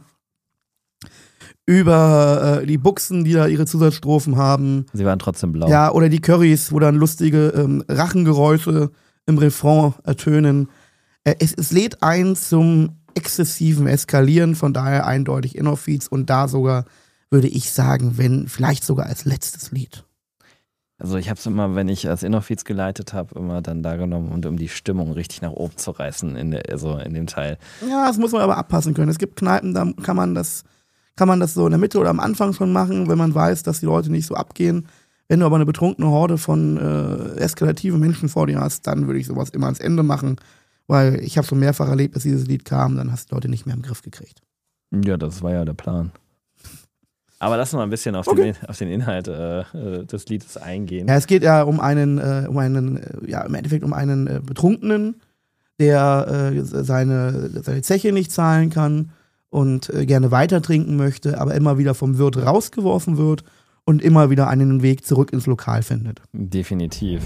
über äh, die Buchsen, die da ihre Zusatzstrophen haben, Sie waren trotzdem blau. ja, oder die Currys, wo dann lustige ähm, Rachengeräusche im Refrain ertönen. Äh, es, es lädt ein zum exzessiven Eskalieren, von daher eindeutig Inoffiz und da sogar, würde ich sagen, wenn, vielleicht sogar als letztes Lied. Also ich habe es immer, wenn ich als Inoffiz geleitet habe, immer dann da genommen, und um die Stimmung richtig nach oben zu reißen, in der, also in dem Teil. Ja, das muss man aber abpassen können. Es gibt Kneipen, da kann man das, kann man das so in der Mitte oder am Anfang schon machen, wenn man weiß, dass die Leute nicht so abgehen. Wenn du aber eine betrunkene Horde von äh, eskalativen Menschen vor dir hast, dann würde ich sowas immer ans Ende machen, weil ich habe schon mehrfach erlebt, dass dieses Lied kam, dann hast du die Leute nicht mehr im Griff gekriegt. Ja, das war ja der Plan. Aber lass uns mal ein bisschen auf, Okay. den, auf den Inhalt äh, des Liedes eingehen. Ja, es geht ja um einen, äh, um einen, äh, ja, im Endeffekt um einen äh, Betrunkenen, der äh, seine, seine Zeche nicht zahlen kann und äh, gerne weiter trinken möchte, aber immer wieder vom Wirt rausgeworfen wird und immer wieder einen Weg zurück ins Lokal findet. Definitiv.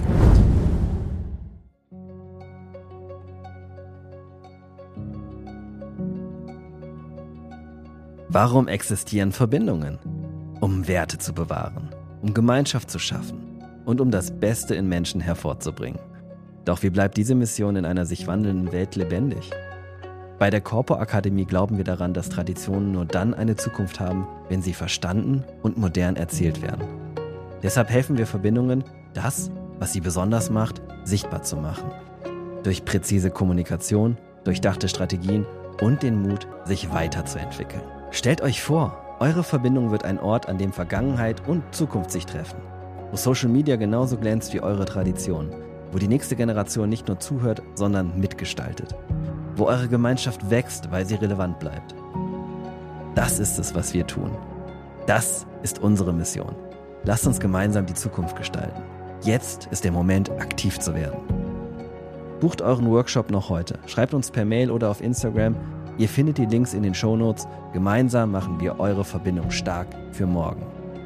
Warum existieren Verbindungen? Um Werte zu bewahren, um Gemeinschaft zu schaffen und um das Beste in Menschen hervorzubringen. Doch wie bleibt diese Mission in einer sich wandelnden Welt lebendig? Bei der Corpo Akademie glauben wir daran, dass Traditionen nur dann eine Zukunft haben, wenn sie verstanden und modern erzählt werden. Deshalb helfen wir Verbindungen, das, was sie besonders macht, sichtbar zu machen. Durch präzise Kommunikation, durchdachte Strategien und den Mut, sich weiterzuentwickeln. Stellt euch vor, eure Verbindung wird ein Ort, an dem Vergangenheit und Zukunft sich treffen. Wo Social Media genauso glänzt wie eure Tradition. Wo die nächste Generation nicht nur zuhört, sondern mitgestaltet. Wo eure Gemeinschaft wächst, weil sie relevant bleibt. Das ist es, was wir tun. Das ist unsere Mission. Lasst uns gemeinsam die Zukunft gestalten. Jetzt ist der Moment, aktiv zu werden. Bucht euren Workshop noch heute. Schreibt uns per Mail oder auf Instagram. Ihr findet die Links in den Shownotes. Gemeinsam machen wir eure Verbindung stark für morgen.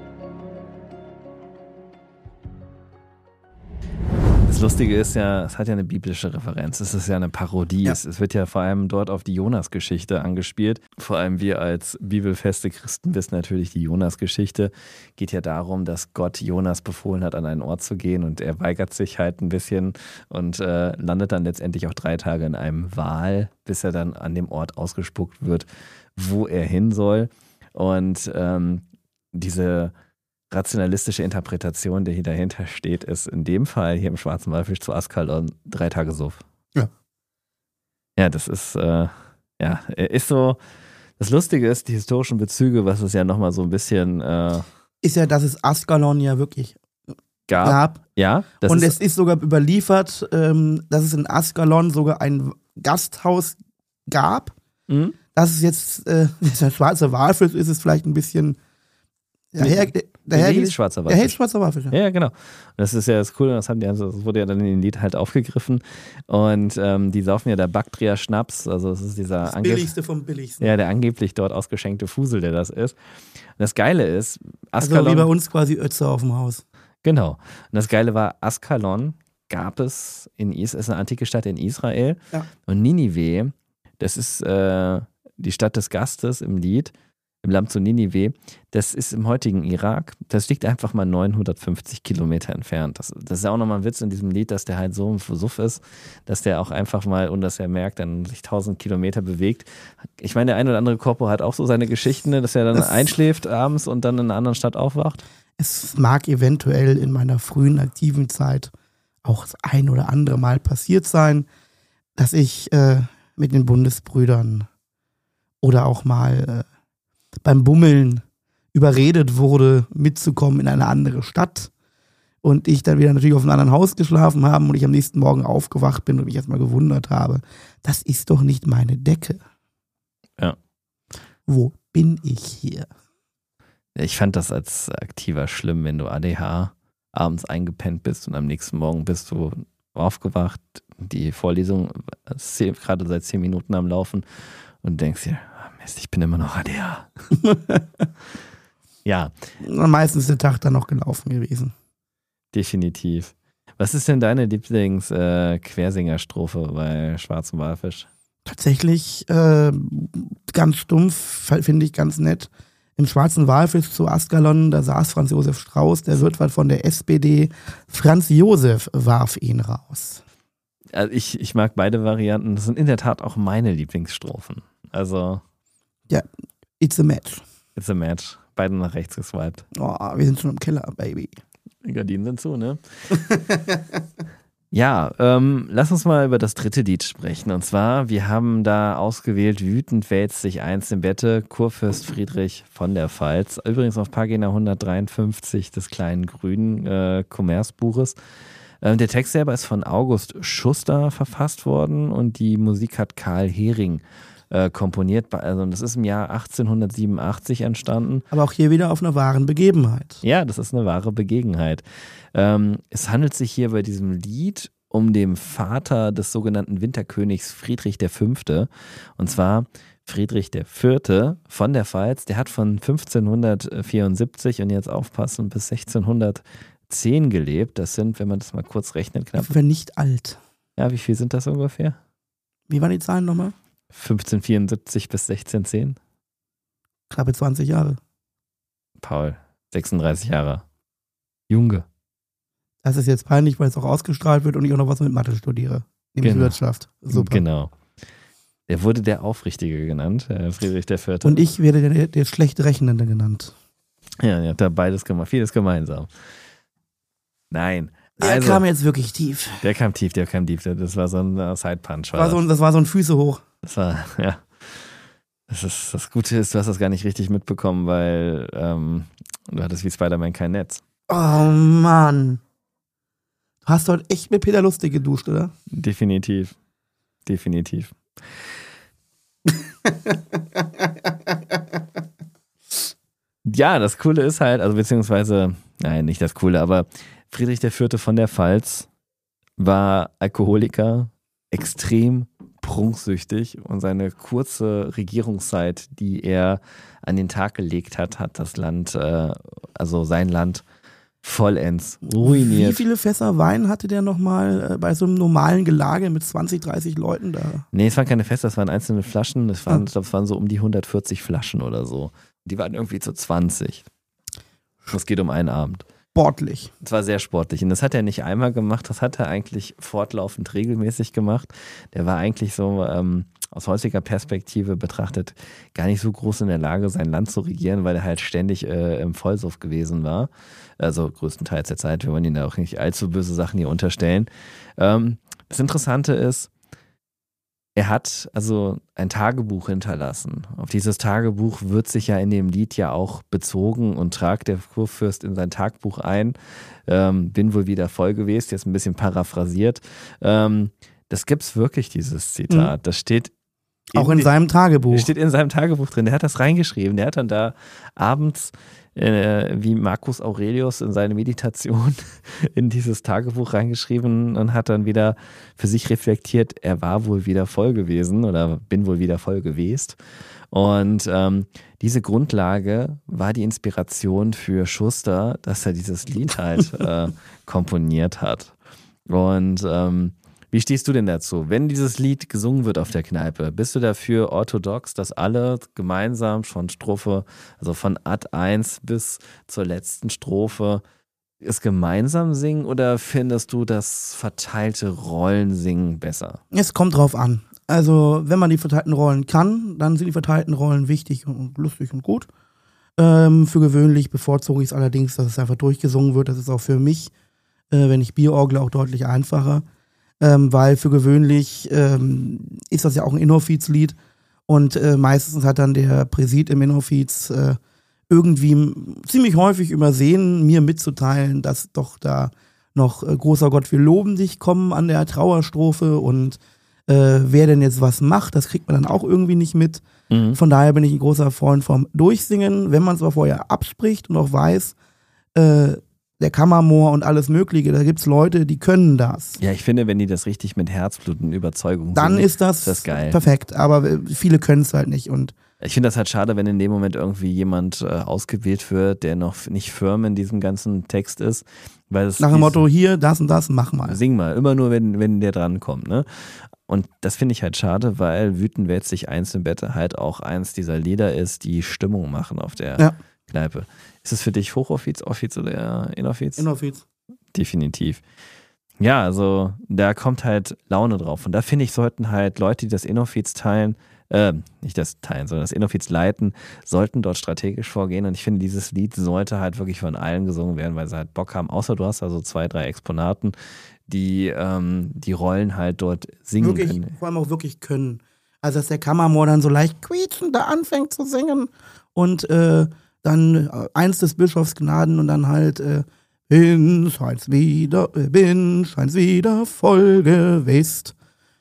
Das Lustige ist ja, es hat ja eine biblische Referenz. Es ist ja eine Parodie. Ja. Es, es wird ja vor allem dort auf die Jonas-Geschichte angespielt. Vor allem wir als bibelfeste Christen wissen natürlich, die Jonas-Geschichte geht ja darum, dass Gott Jonas befohlen hat, an einen Ort zu gehen, und er weigert sich halt ein bisschen und äh, landet dann letztendlich auch drei Tage in einem Wal, bis er dann an dem Ort ausgespuckt wird, wo er hin soll. Und ähm, diese rationalistische Interpretation, die hier dahinter steht, ist in dem Fall hier im Schwarzen Walfisch zu Askalon drei Tage Suff. Ja. Ja, das ist, äh, ja, ist so, das Lustige ist, die historischen Bezüge, was es ja nochmal so ein bisschen äh, Ist ja, dass es Askalon ja wirklich gab. gab. Ja, das Und ist, es ist sogar überliefert, ähm, dass es in Askalon sogar ein Gasthaus gab. mh, Das ist jetzt, äh, der schwarze Walfisch ist es vielleicht ein bisschen daher, der daher hieß Schwarzer der heißt Walfisch. schwarzer Walfisch. Ja. Ja, ja, genau. Und das ist ja das Coole, das, haben die, also das wurde ja dann in dem Lied halt aufgegriffen. Und ähm, die saufen ja der Bactria Schnaps, also das ist dieser Das angeb- billigste vom billigsten. ja, der angeblich dort ausgeschenkte Fusel, der das ist. Und das Geile ist, Also Askalon, wie bei uns quasi Ötze auf dem Haus. genau. Und das Geile war, Askalon gab es in Israel, ist eine antike Stadt in Israel. Ja. Und Ninive, das ist äh, die Stadt des Gastes im Lied, im Land zu Ninive, das ist im heutigen Irak, das liegt einfach mal neunhundertfünfzig Kilometer entfernt. Das, das ist ja auch nochmal ein Witz in diesem Lied, dass der halt so ein Versuff ist, dass der auch einfach mal, und dass er merkt, dann sich tausend Kilometer bewegt. Ich meine, der ein oder andere Korpo hat auch so seine Geschichten, dass er dann das einschläft abends und dann in einer anderen Stadt aufwacht. Es mag eventuell in meiner frühen aktiven Zeit auch das ein oder andere Mal passiert sein, dass ich äh, mit den Bundesbrüdern oder auch mal äh, beim Bummeln überredet wurde, mitzukommen in eine andere Stadt und ich dann wieder natürlich auf einem anderen Haus geschlafen habe und ich am nächsten Morgen aufgewacht bin und mich erstmal gewundert habe, das ist doch nicht meine Decke. Ja. Wo bin ich hier? Ich fand das als Aktiver schlimm, wenn du A D H abends eingepennt bist und am nächsten Morgen bist du aufgewacht, die Vorlesung ist gerade seit zehn Minuten am Laufen und denkst dir, Mist, ich bin immer noch A D H. Ja. Meistens ist der Tag dann noch gelaufen gewesen. Definitiv. Was ist denn deine Lieblings-Quersinger-Strophe bei Schwarzem Walfisch? Tatsächlich äh, ganz stumpf, finde ich ganz nett. Im Schwarzen Walfisch zu Askalon, da saß Franz Josef Strauß, der Wirt von der S P D. Franz Josef warf ihn raus. Also ich, ich mag beide Varianten. Das sind in der Tat auch meine Lieblingsstrophen. Also. Ja, it's a match. It's a match. Beide nach rechts geswiped. Oh, wir sind schon im Keller, Baby. Die Gardinen sind zu, ne? Ja, ähm, lass uns mal über das dritte Lied sprechen. Und zwar, wir haben da ausgewählt, wütend wälzt sich eins im Bette, Kurfürst Friedrich von der Pfalz. Übrigens auf Pagina hundertdreiundfünfzig des kleinen grünen äh, Kommerzbuches. Ähm, der Text selber ist von August Schuster verfasst worden und die Musik hat Karl Hering äh, komponiert. Also das ist im Jahr achtzehnhundertsiebenundachtzig entstanden. Aber auch hier wieder auf einer wahren Begebenheit. Ja, das ist eine wahre Begebenheit. Ähm, es handelt sich hier bei diesem Lied um den Vater des sogenannten Winterkönigs Friedrich der Fünfte. Und zwar Friedrich der Vierte von der Pfalz. Der hat von fünfzehnhundertvierundsiebzig und jetzt aufpassen bis sechzehnhundertzehn gelebt. Das sind, wenn man das mal kurz rechnet, knapp. Ich bin nicht alt. Ja, wie viel sind das ungefähr? Wie waren die Zahlen nochmal? fünfzehnhundertvierundsiebzig bis sechzehnhundertzehn. Knappe zwanzig Jahre. Paul, sechsunddreißig Jahre. Junge. Das ist jetzt peinlich, weil es auch ausgestrahlt wird und ich auch noch was mit Mathe studiere. Nämlich Genau. Wirtschaft. Super. Genau. Er wurde der Aufrichtige genannt, äh, Friedrich der Vierte. Und ich werde der, der schlecht Rechnende genannt. Ja, er hat da beides gemacht, vieles gemeinsam. Nein. Der Also, kam jetzt wirklich tief. Der kam tief, der kam tief. Das war so ein uh, Side-Punch. War so ein, das war so ein Füße hoch. Das war, ja. Das, ist, das Gute ist, du hast das gar nicht richtig mitbekommen, weil ähm, du hattest wie Spider-Man kein Netz. Oh Mann. Du hast heute echt mit Peter Lustig geduscht, oder? Definitiv. Definitiv. Ja, das Coole ist halt, also beziehungsweise, nein, nicht das Coole, aber Friedrich der Vierte von der Pfalz war Alkoholiker, extrem prunksüchtig und seine kurze Regierungszeit, die er an den Tag gelegt hat, hat das Land, äh, also sein Land vollends ruiniert. Wie viele Fässer Wein hatte der nochmal äh, bei so einem normalen Gelage mit zwanzig, dreißig Leuten da? Nee, es waren keine Fässer, es waren einzelne Flaschen. Es waren, Ah. ich glaube, es waren so um die hundertvierzig Flaschen oder so. Die waren irgendwie zu zwanzig. Es geht um einen Abend. Sportlich. Es war sehr sportlich. Und das hat er nicht einmal gemacht, das hat er eigentlich fortlaufend regelmäßig gemacht. Der war eigentlich so ähm, aus heutiger Perspektive betrachtet gar nicht so groß in der Lage, sein Land zu regieren, weil er halt ständig äh, im Vollsuff gewesen war. Also größtenteils der Zeit. Wir wollen ihn da auch nicht allzu böse Sachen hier unterstellen. Ähm, das Interessante ist, er hat also ein Tagebuch hinterlassen. Auf dieses Tagebuch wird sich ja in dem Lied ja auch bezogen und tragt der Kurfürst in sein Tagebuch ein. Ähm, bin wohl wieder voll gewesen, jetzt ein bisschen paraphrasiert. Ähm, das gibt's wirklich, dieses Zitat. Das steht Auch in die, seinem Tagebuch. Das steht in seinem Tagebuch drin. Der hat das reingeschrieben. Der hat dann da abends äh, wie Marcus Aurelius in seine Meditation in dieses Tagebuch reingeschrieben und hat dann wieder für sich reflektiert, er war wohl wieder voll gewesen oder bin wohl wieder voll gewesen. Und ähm, diese Grundlage war die Inspiration für Schuster, dass er dieses Lied halt äh, komponiert hat. Und ähm, Wie stehst du denn dazu? Wenn dieses Lied gesungen wird auf der Kneipe, bist du dafür orthodox, dass alle gemeinsam von Strophe, also von Ad eins bis zur letzten Strophe, es gemeinsam singen oder findest du das verteilte Rollensingen besser? Es kommt drauf an. Also wenn man die verteilten Rollen kann, dann sind die verteilten Rollen wichtig und lustig und gut. Ähm, für gewöhnlich bevorzuge ich es allerdings, dass es einfach durchgesungen wird. Das ist auch für mich, äh, wenn ich Bierorgel, auch deutlich einfacher. Ähm, weil für gewöhnlich ähm, ist das ja auch ein Innofiz-Lied und äh, meistens hat dann der Präsid im Innofiz äh, irgendwie ziemlich häufig übersehen, mir mitzuteilen, dass doch da noch äh, großer Gott, wir loben dich kommen an der Trauerstrophe und äh, wer denn jetzt was macht, das kriegt man dann auch irgendwie nicht mit. Mhm. Von daher bin ich ein großer Freund vom Durchsingen, wenn man es aber vorher abspricht und auch weiß, äh, der Kammermoor und alles Mögliche, da gibt's Leute, die können das. Ja, ich finde, wenn die das richtig mit Herzblut und Überzeugung dann singen, ist das, ist das geil. Perfekt, aber viele können es halt nicht. Und ich finde das halt schade, wenn in dem Moment irgendwie jemand äh, ausgewählt wird, der noch nicht firm in diesem ganzen Text ist. Weil es nach dem Motto, hier, das und das, mach mal. Sing mal, immer nur, wenn, wenn der dran kommt, ne? Und das finde ich halt schade, weil Wütend wälzt sich eins im Bett halt auch eins dieser Lieder ist, die Stimmung machen auf der ja. Kneipe. Ist es für dich Hochoffiz, Offiz oder Inoffiz? Inoffiz. Definitiv. Ja, also da kommt halt Laune drauf. Und da finde ich, sollten halt Leute, die das Inoffiz teilen, äh, nicht das teilen, sondern das Inoffiz leiten, sollten dort strategisch vorgehen. Und ich finde, dieses Lied sollte halt wirklich von allen gesungen werden, weil sie halt Bock haben. Außer du hast also zwei, drei Exponaten, die ähm, die Rollen halt dort singen wirklich, können. Vor allem auch wirklich können. Also dass der Kammermoor dann so leicht quietschend da anfängt zu singen und äh, dann äh, eins des Bischofs Gnaden und dann halt äh, bin, scheint's wieder, äh, bin, scheint's wieder voll gewisst.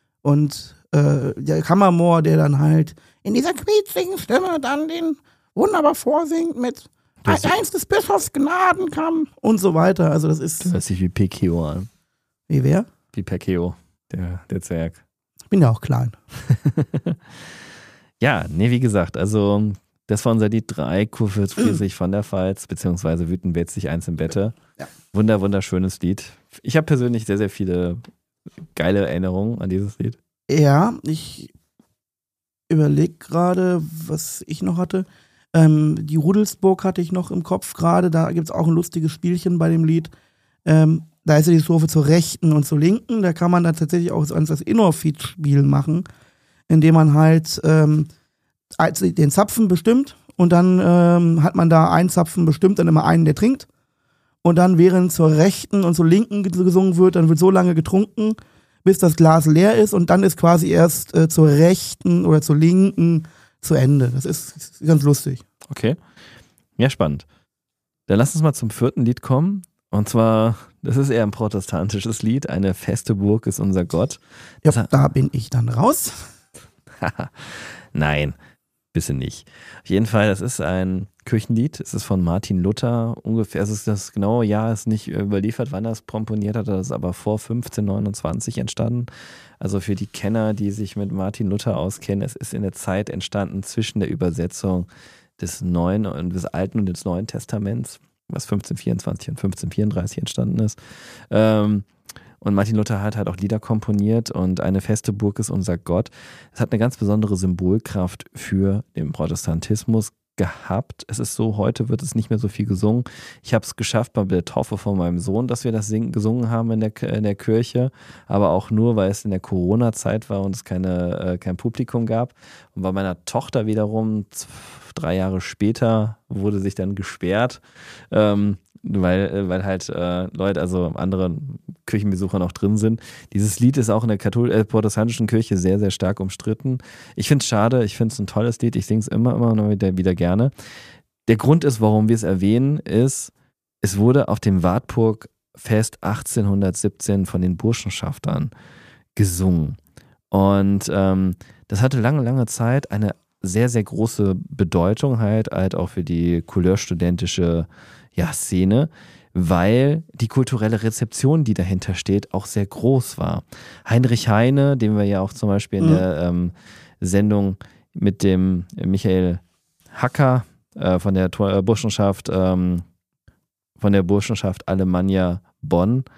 Und äh, der Kammermoor, der dann halt in dieser quietschigen Stimme dann den wunderbar vorsingt mit das eins des Bischofs Gnaden kam und so weiter. Also das ist... Das hört sich wie Pekio an. Wie wer? Wie Pekio, der, der Zwerg. Ich bin ja auch klein. Ja, nee, wie gesagt, also das war unser Lied drei, Kurfürst Friedrich von der Pfalz, beziehungsweise Wütend wälzt sich eins im Bette. Ja. Wunder, wunderschönes Lied. Ich habe persönlich sehr, sehr viele geile Erinnerungen an dieses Lied. Ja, ich überlege gerade, was ich noch hatte. Ähm, die Rudelsburg hatte ich noch im Kopf gerade. Da gibt es auch ein lustiges Spielchen bei dem Lied. Ähm, da ist ja die Strophe zur Rechten und zur Linken. Da kann man dann tatsächlich auch so das Innofiz-Spiel machen, indem man halt ähm, den Zapfen bestimmt und dann ähm, hat man da einen Zapfen bestimmt, dann immer einen, der trinkt. Und dann, während zur Rechten und zur Linken gesungen wird, dann wird so lange getrunken, bis das Glas leer ist und dann ist quasi erst äh, zur Rechten oder zur Linken zu Ende. Das ist, ist ganz lustig. Okay. Ja, spannend. Dann lass uns mal zum vierten Lied kommen. Und zwar, das ist eher ein protestantisches Lied. Eine feste Burg ist unser Gott. Ja, das da bin ich dann raus. Nein, bisschen nicht. Auf jeden Fall, das ist ein Kirchenlied. Es ist von Martin Luther. Ungefähr, es ist das genaue Jahr, ist nicht überliefert, wann er es komponiert hat. Das ist aber vor fünfzehnhundertneunundzwanzig entstanden. Also für die Kenner, die sich mit Martin Luther auskennen, es ist in der Zeit entstanden zwischen der Übersetzung des Neuen und des Alten und des Neuen Testaments, was fünfzehnhundertvierundzwanzig und fünfzehnhundertvierunddreißig entstanden ist. Ähm, und Martin Luther hat halt auch Lieder komponiert und eine feste Burg ist unser Gott. Es hat eine ganz besondere Symbolkraft für den Protestantismus gehabt. Es ist so, heute wird es nicht mehr so viel gesungen. Ich habe es geschafft bei der Taufe von meinem Sohn, dass wir das singen, gesungen haben in der, in der Kirche, aber auch nur, weil es in der Corona-Zeit war und es keine, äh, kein Publikum gab. Und bei meiner Tochter wiederum, drei Jahre später, wurde sich dann gesperrt, ähm, weil, weil halt äh, Leute, also andere Kirchenbesucher noch drin sind. Dieses Lied ist auch in der Kathol- äh, protestantischen Kirche sehr, sehr stark umstritten. Ich finde es schade, ich finde es ein tolles Lied, ich singe es immer, immer noch wieder, wieder gerne. Der Grund ist, warum wir es erwähnen, ist, es wurde auf dem Wartburgfest achtzehnhundertsiebzehn von den Burschenschaftern gesungen. Und ähm, das hatte lange, lange Zeit eine sehr, sehr große Bedeutung halt, halt auch für die couleurstudentische ja, Szene, weil die kulturelle Rezeption, die dahinter steht, auch sehr groß war. Heinrich Heine, den wir ja auch zum Beispiel in mhm. der ähm, Sendung mit dem Michael Hacker äh, von der Tor- äh, Burschenschaft ähm, von der Burschenschaft Alemannia Bonn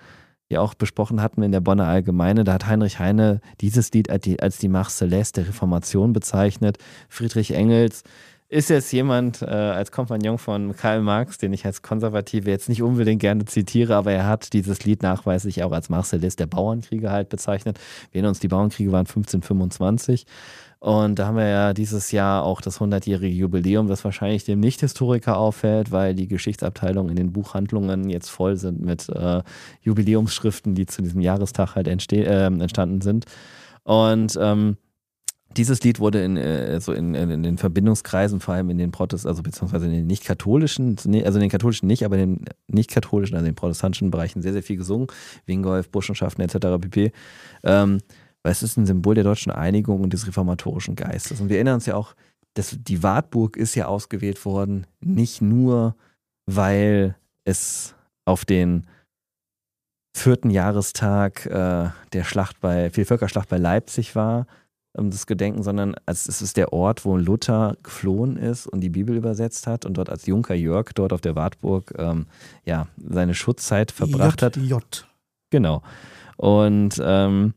ja auch besprochen hatten in der Bonner Allgemeine. Da hat Heinrich Heine dieses Lied als die, als die Marseillaise der Reformation bezeichnet. Friedrich Engels ist jetzt jemand äh, als Kompagnon von Karl Marx, den ich als Konservative jetzt nicht unbedingt gerne zitiere, aber er hat dieses Lied nachweislich auch als Marseillaise der Bauernkriege halt bezeichnet. Wir erinnern uns, die Bauernkriege waren fünfzehnhundertfünfundzwanzig und da haben wir ja dieses Jahr auch das hundertjährige Jubiläum, das wahrscheinlich dem Nicht-Historiker auffällt, weil die Geschichtsabteilungen in den Buchhandlungen jetzt voll sind mit äh, Jubiläumsschriften, die zu diesem Jahrestag halt entste- äh, entstanden sind. Und ähm, dieses Lied wurde in, also in, in den Verbindungskreisen, vor allem in den Protest, also beziehungsweise in den nicht-katholischen, also in den katholischen nicht, aber in den nicht-katholischen, also in den protestantischen Bereichen sehr, sehr viel gesungen. Wingolf, Burschenschaften et cetera pp. Ähm, weil es ist ein Symbol der deutschen Einigung und des reformatorischen Geistes. Und wir erinnern uns ja auch, dass die Wartburg ist ja ausgewählt worden, nicht nur, weil es auf den vierten Jahrestag äh, der Schlacht bei, Vielvölkerschlacht bei Leipzig war, um das Gedenken, sondern als es ist der Ort, wo Luther geflohen ist und die Bibel übersetzt hat und dort als Junker Jörg dort auf der Wartburg ähm, ja, seine Schutzzeit verbracht hat. J. Genau. Und ähm,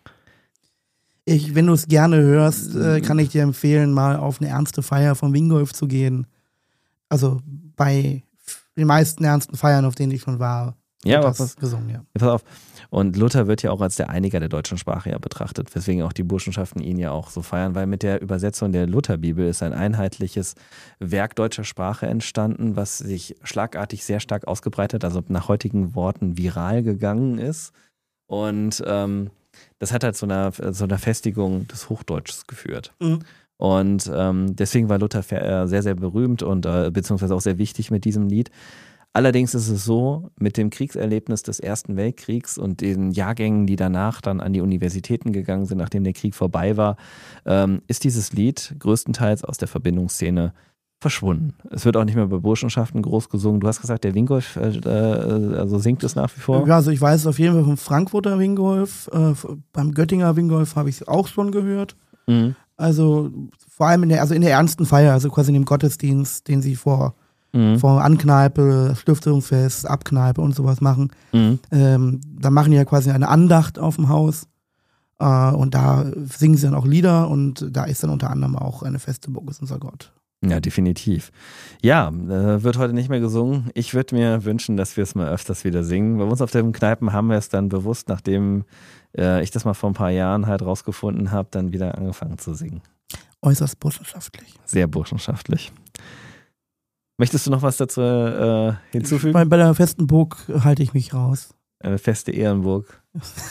ich, wenn du es gerne hörst, äh, kann ich dir empfehlen, mal auf eine ernste Feier von Wingolf zu gehen. Also bei den meisten ernsten Feiern, auf denen ich schon war, ja, wird aber das pass, gesungen, ja. pass auf. Und Luther wird ja auch als der Einiger der deutschen Sprache ja betrachtet, weswegen auch die Burschenschaften ihn ja auch so feiern, weil mit der Übersetzung der Lutherbibel ist ein einheitliches Werk deutscher Sprache entstanden, was sich schlagartig sehr stark ausgebreitet, also nach heutigen Worten viral gegangen ist. Und ähm, das hat halt zu einer, zu einer Festigung des Hochdeutsches geführt. Mhm. Und ähm, deswegen war Luther sehr, sehr berühmt und äh, beziehungsweise auch sehr wichtig mit diesem Lied. Allerdings ist es so, mit dem Kriegserlebnis des Ersten Weltkriegs und den Jahrgängen, die danach dann an die Universitäten gegangen sind, nachdem der Krieg vorbei war, ähm, ist dieses Lied größtenteils aus der Verbindungsszene verschwunden. Es wird auch nicht mehr bei Burschenschaften groß gesungen. Du hast gesagt, der Wingolf äh, also singt es nach wie vor? Ja, also ich weiß es auf jeden Fall vom Frankfurter Wingolf. Äh, beim Göttinger Wingolf habe ich es auch schon gehört. Mhm. Also vor allem in der, also in der ernsten Feier, also quasi in dem Gottesdienst, den sie vor Mhm. vor Ankneipe, Stiftungsfest, Abkneipe und sowas machen. Mhm. Ähm, da machen die ja quasi eine Andacht auf dem Haus äh, und da singen sie dann auch Lieder und da ist dann unter anderem auch eine feste Burg ist unser Gott. Ja, definitiv. Ja, äh, wird heute nicht mehr gesungen. Ich würde mir wünschen, dass wir es mal öfters wieder singen. Bei uns auf den Kneipen haben wir es dann bewusst, nachdem äh, ich das mal vor ein paar Jahren halt rausgefunden habe, dann wieder angefangen zu singen. Äußerst burschenschaftlich. Sehr burschenschaftlich. Möchtest du noch was dazu äh, hinzufügen? Bei, bei der festen Burg halte ich mich raus. Eine feste Ehrenburg.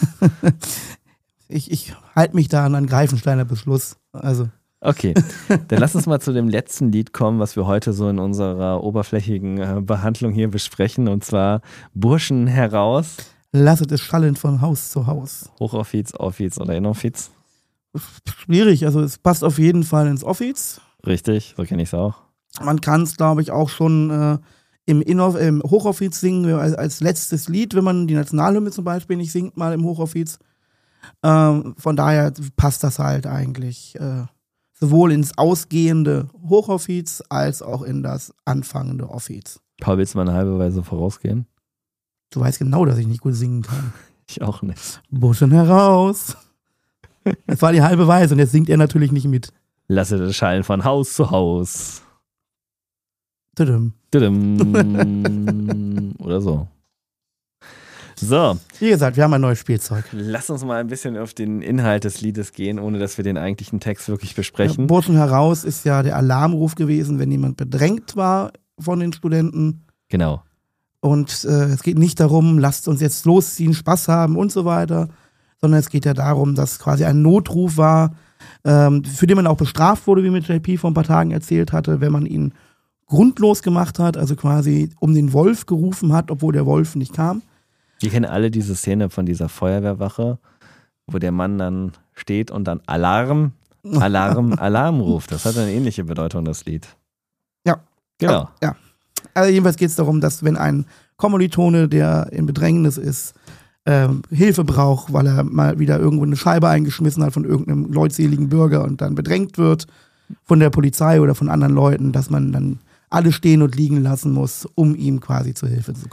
ich ich halte mich da an einen Greifensteiner Beschluss. Also. Okay, dann lass uns mal zu dem letzten Lied kommen, was wir heute so in unserer oberflächigen äh, Behandlung hier besprechen, und zwar Burschen heraus. Lasset es schallen von Haus zu Haus. Hochoffiz, Offiz oder Inoffiz? Schwierig, also es passt auf jeden Fall ins Offiz. Richtig, so kenne ich es auch. Man kann es, glaube ich, auch schon äh, im, Innof- im Hochoffiz singen, als, als letztes Lied, wenn man die Nationalhymne zum Beispiel nicht singt, mal im Hochoffiz. Ähm, von daher passt das halt eigentlich äh, sowohl ins ausgehende Hochoffiz als auch in das anfangende Offiz. Paul, willst du mal eine halbe Weise vorausgehen? Du weißt genau, dass ich nicht gut singen kann. Ich auch nicht. Burschen heraus. Das war die halbe Weise und jetzt singt er natürlich nicht mit. Lasse das schallen von Haus zu Haus. Tudum. Tudum. Oder so. So. Wie gesagt, wir haben ein neues Spielzeug. Lass uns mal ein bisschen auf den Inhalt des Liedes gehen, ohne dass wir den eigentlichen Text wirklich besprechen. Ja, Burschen heraus ist ja der Alarmruf gewesen, wenn jemand bedrängt war von den Studenten. Genau. Und äh, es geht nicht darum, lasst uns jetzt losziehen, Spaß haben und so weiter, sondern es geht ja darum, dass quasi ein Notruf war, ähm, für den man auch bestraft wurde, wie mir J P vor ein paar Tagen erzählt hatte, wenn man ihn grundlos gemacht hat, also quasi um den Wolf gerufen hat, obwohl der Wolf nicht kam. Wir kennen alle diese Szene von dieser Feuerwehrwache, wo der Mann dann steht und dann Alarm, Alarm, Alarm ruft. Das hat eine ähnliche Bedeutung, das Lied. Ja. Genau. Ja. Also jedenfalls geht es darum, dass wenn ein Kommilitone, der in Bedrängnis ist, ähm, Hilfe braucht, weil er mal wieder irgendwo eine Scheibe eingeschmissen hat von irgendeinem leutseligen Bürger und dann bedrängt wird von der Polizei oder von anderen Leuten, dass man dann alle stehen und liegen lassen muss, um ihm quasi zur Hilfe zu kommen.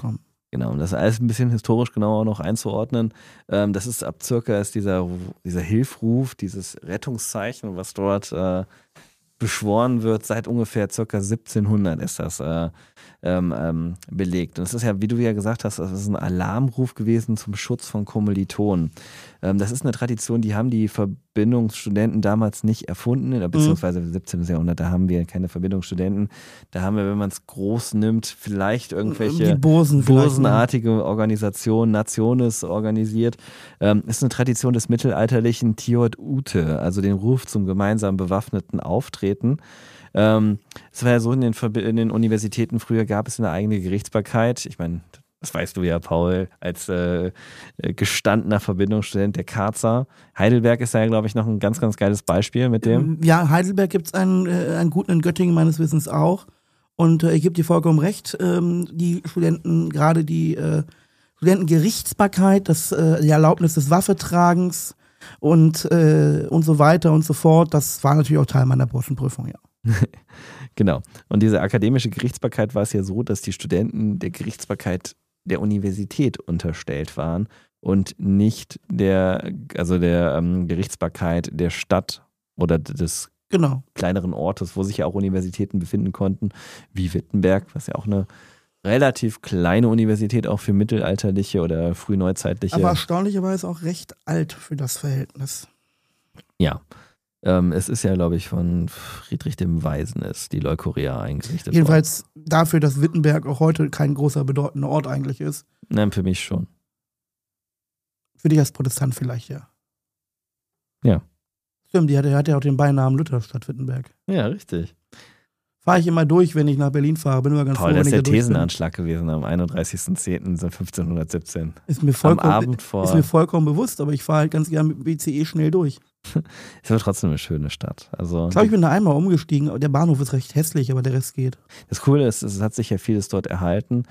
Genau, um das alles ein bisschen historisch genauer noch einzuordnen. Ähm, das ist ab circa ist dieser, dieser Hilfruf, dieses Rettungszeichen, was dort äh, beschworen wird, seit ungefähr circa siebzehnhundert ist das äh, ähm, ähm, belegt. Und es ist ja, wie du ja gesagt hast, das ist ein Alarmruf gewesen zum Schutz von Kommilitonen. Ähm, das ist eine Tradition, die haben die Verbindungsstudenten damals nicht erfunden, beziehungsweise im siebzehnten. Jahrhundert, da haben wir keine Verbindungsstudenten. Da haben wir, wenn man es groß nimmt, vielleicht irgendwelche Bursen bursenartige Organisationen, Nationes organisiert. Ähm, ist eine Tradition des mittelalterlichen Tiod Ute, also den Ruf zum gemeinsamen bewaffneten Auftreten. Ähm, es war ja so, in den, Ver- in den Universitäten früher gab es eine eigene Gerichtsbarkeit. Ich meine, das weißt du ja, Paul, als äh, gestandener Verbindungsstudent der Karzer. Heidelberg ist da ja, glaube ich, noch ein ganz, ganz geiles Beispiel mit dem. Ja, Heidelberg gibt es einen, äh, einen guten, in Göttingen meines Wissens auch. Und äh, ich gebe dir vollkommen recht, ähm, die Studenten, gerade die äh, Studentengerichtsbarkeit, das, äh, die Erlaubnis des Waffetragens und, äh, und so weiter und so fort, das war natürlich auch Teil meiner Burschenprüfung, ja. Genau. Und diese akademische Gerichtsbarkeit war es ja so, dass die Studenten der Gerichtsbarkeit der Universität unterstellt waren und nicht der, also der ähm, Gerichtsbarkeit der Stadt oder des genau. kleineren Ortes, wo sich ja auch Universitäten befinden konnten, wie Wittenberg, was ja auch eine relativ kleine Universität auch für mittelalterliche oder frühneuzeitliche. Aber erstaunlicherweise auch recht alt für das Verhältnis. Ja. Ähm, es ist ja, glaube ich, von Friedrich dem Weisen ist die Leukorea eingerichtet. Jedenfalls worden. Dafür, dass Wittenberg auch heute kein großer bedeutender Ort eigentlich ist. Nein, für mich schon. Für dich als Protestant vielleicht, ja. Ja. Stimmt, die hat, die hat ja auch den Beinamen Lutherstadt Wittenberg. Ja, richtig. Fahre ich immer durch, wenn ich nach Berlin fahre. Bin immer ganz Paul, froh, das ist wenn der ich da Thesenanschlag gewesen am einunddreißigsten zehnten fünfzehnhundertsiebzehn. Ist mir vollkommen, am Abend vor. Ist mir vollkommen bewusst, aber ich fahre halt ganz gerne mit dem I C E schnell durch. Ist aber trotzdem eine schöne Stadt. Also, ich glaube, ich bin da einmal umgestiegen. Der Bahnhof ist recht hässlich, aber der Rest geht. Das Coole ist, es hat sich ja vieles dort erhalten.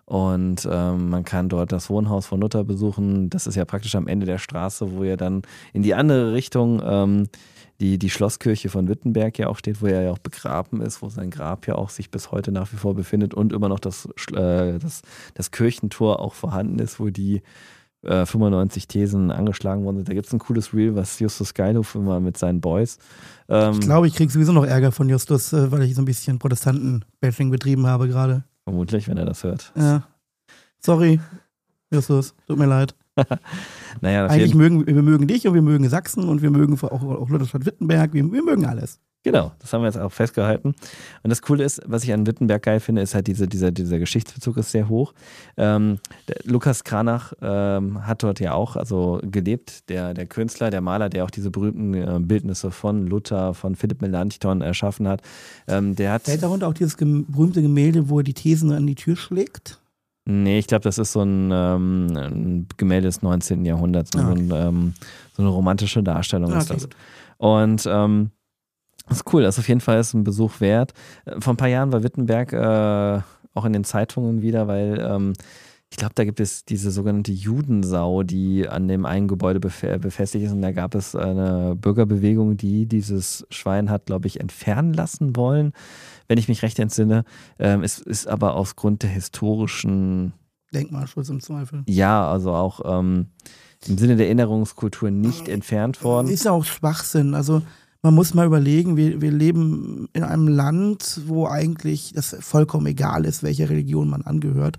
Und ähm, man kann dort das Wohnhaus von Luther besuchen. Das ist ja praktisch am Ende der Straße, wo ja dann in die andere Richtung ähm, die, die Schlosskirche von Wittenberg ja auch steht, wo er ja auch begraben ist, wo sein Grab ja auch sich bis heute nach wie vor befindet und immer noch das, äh, das, das Kirchentor auch vorhanden ist, wo die äh, fünfundneunzig Thesen angeschlagen worden sind. Da gibt es ein cooles Reel, was Justus Geilhoff immer mit seinen Boys. Ähm, ich glaube, ich kriege sowieso noch Ärger von Justus, äh, weil ich so ein bisschen Protestanten-Bashing betrieben habe gerade. Vermutlich, wenn er das hört. Ja. Sorry, Justus, tut mir leid. Naja, Eigentlich mögen wir mögen dich und wir mögen Sachsen und wir mögen auch, auch Lutherstadt Wittenberg, wir, wir mögen alles. Genau, das haben wir jetzt auch festgehalten. Und das Coole ist, was ich an Wittenberg geil finde, ist halt diese, dieser, dieser Geschichtsbezug ist sehr hoch. Ähm, der, Lukas Cranach ähm, hat dort ja auch also gelebt, der, der Künstler, der Maler, der auch diese berühmten äh, Bildnisse von Luther, von Philipp Melanchthon erschaffen hat. Ähm, der hat Fällt darunter auch dieses gem- berühmte Gemälde, wo er die Thesen an die Tür schlägt? Nee, ich glaube, das ist so ein, ähm, ein Gemälde des neunzehnten. Jahrhunderts. Ah, okay. so, ein, ähm, so eine romantische Darstellung ah, ist das. Gut. Und ähm, das ist cool, das ist auf jeden Fall ist ein Besuch wert. Vor ein paar Jahren war Wittenberg äh, auch in den Zeitungen wieder, weil ähm, ich glaube, da gibt es diese sogenannte Judensau, die an dem einen Gebäude bef- befestigt ist. Und da gab es eine Bürgerbewegung, die dieses Schwein hat, glaube ich, entfernen lassen wollen. Wenn ich mich recht entsinne. Ähm, es ist aber aus Grund der historischen Denkmalschutz im Zweifel. Ja, also auch ähm, im Sinne der Erinnerungskultur nicht entfernt worden. Ist ja auch Schwachsinn. Also man muss mal überlegen, wir, wir leben in einem Land, wo eigentlich das vollkommen egal ist, welcher Religion man angehört.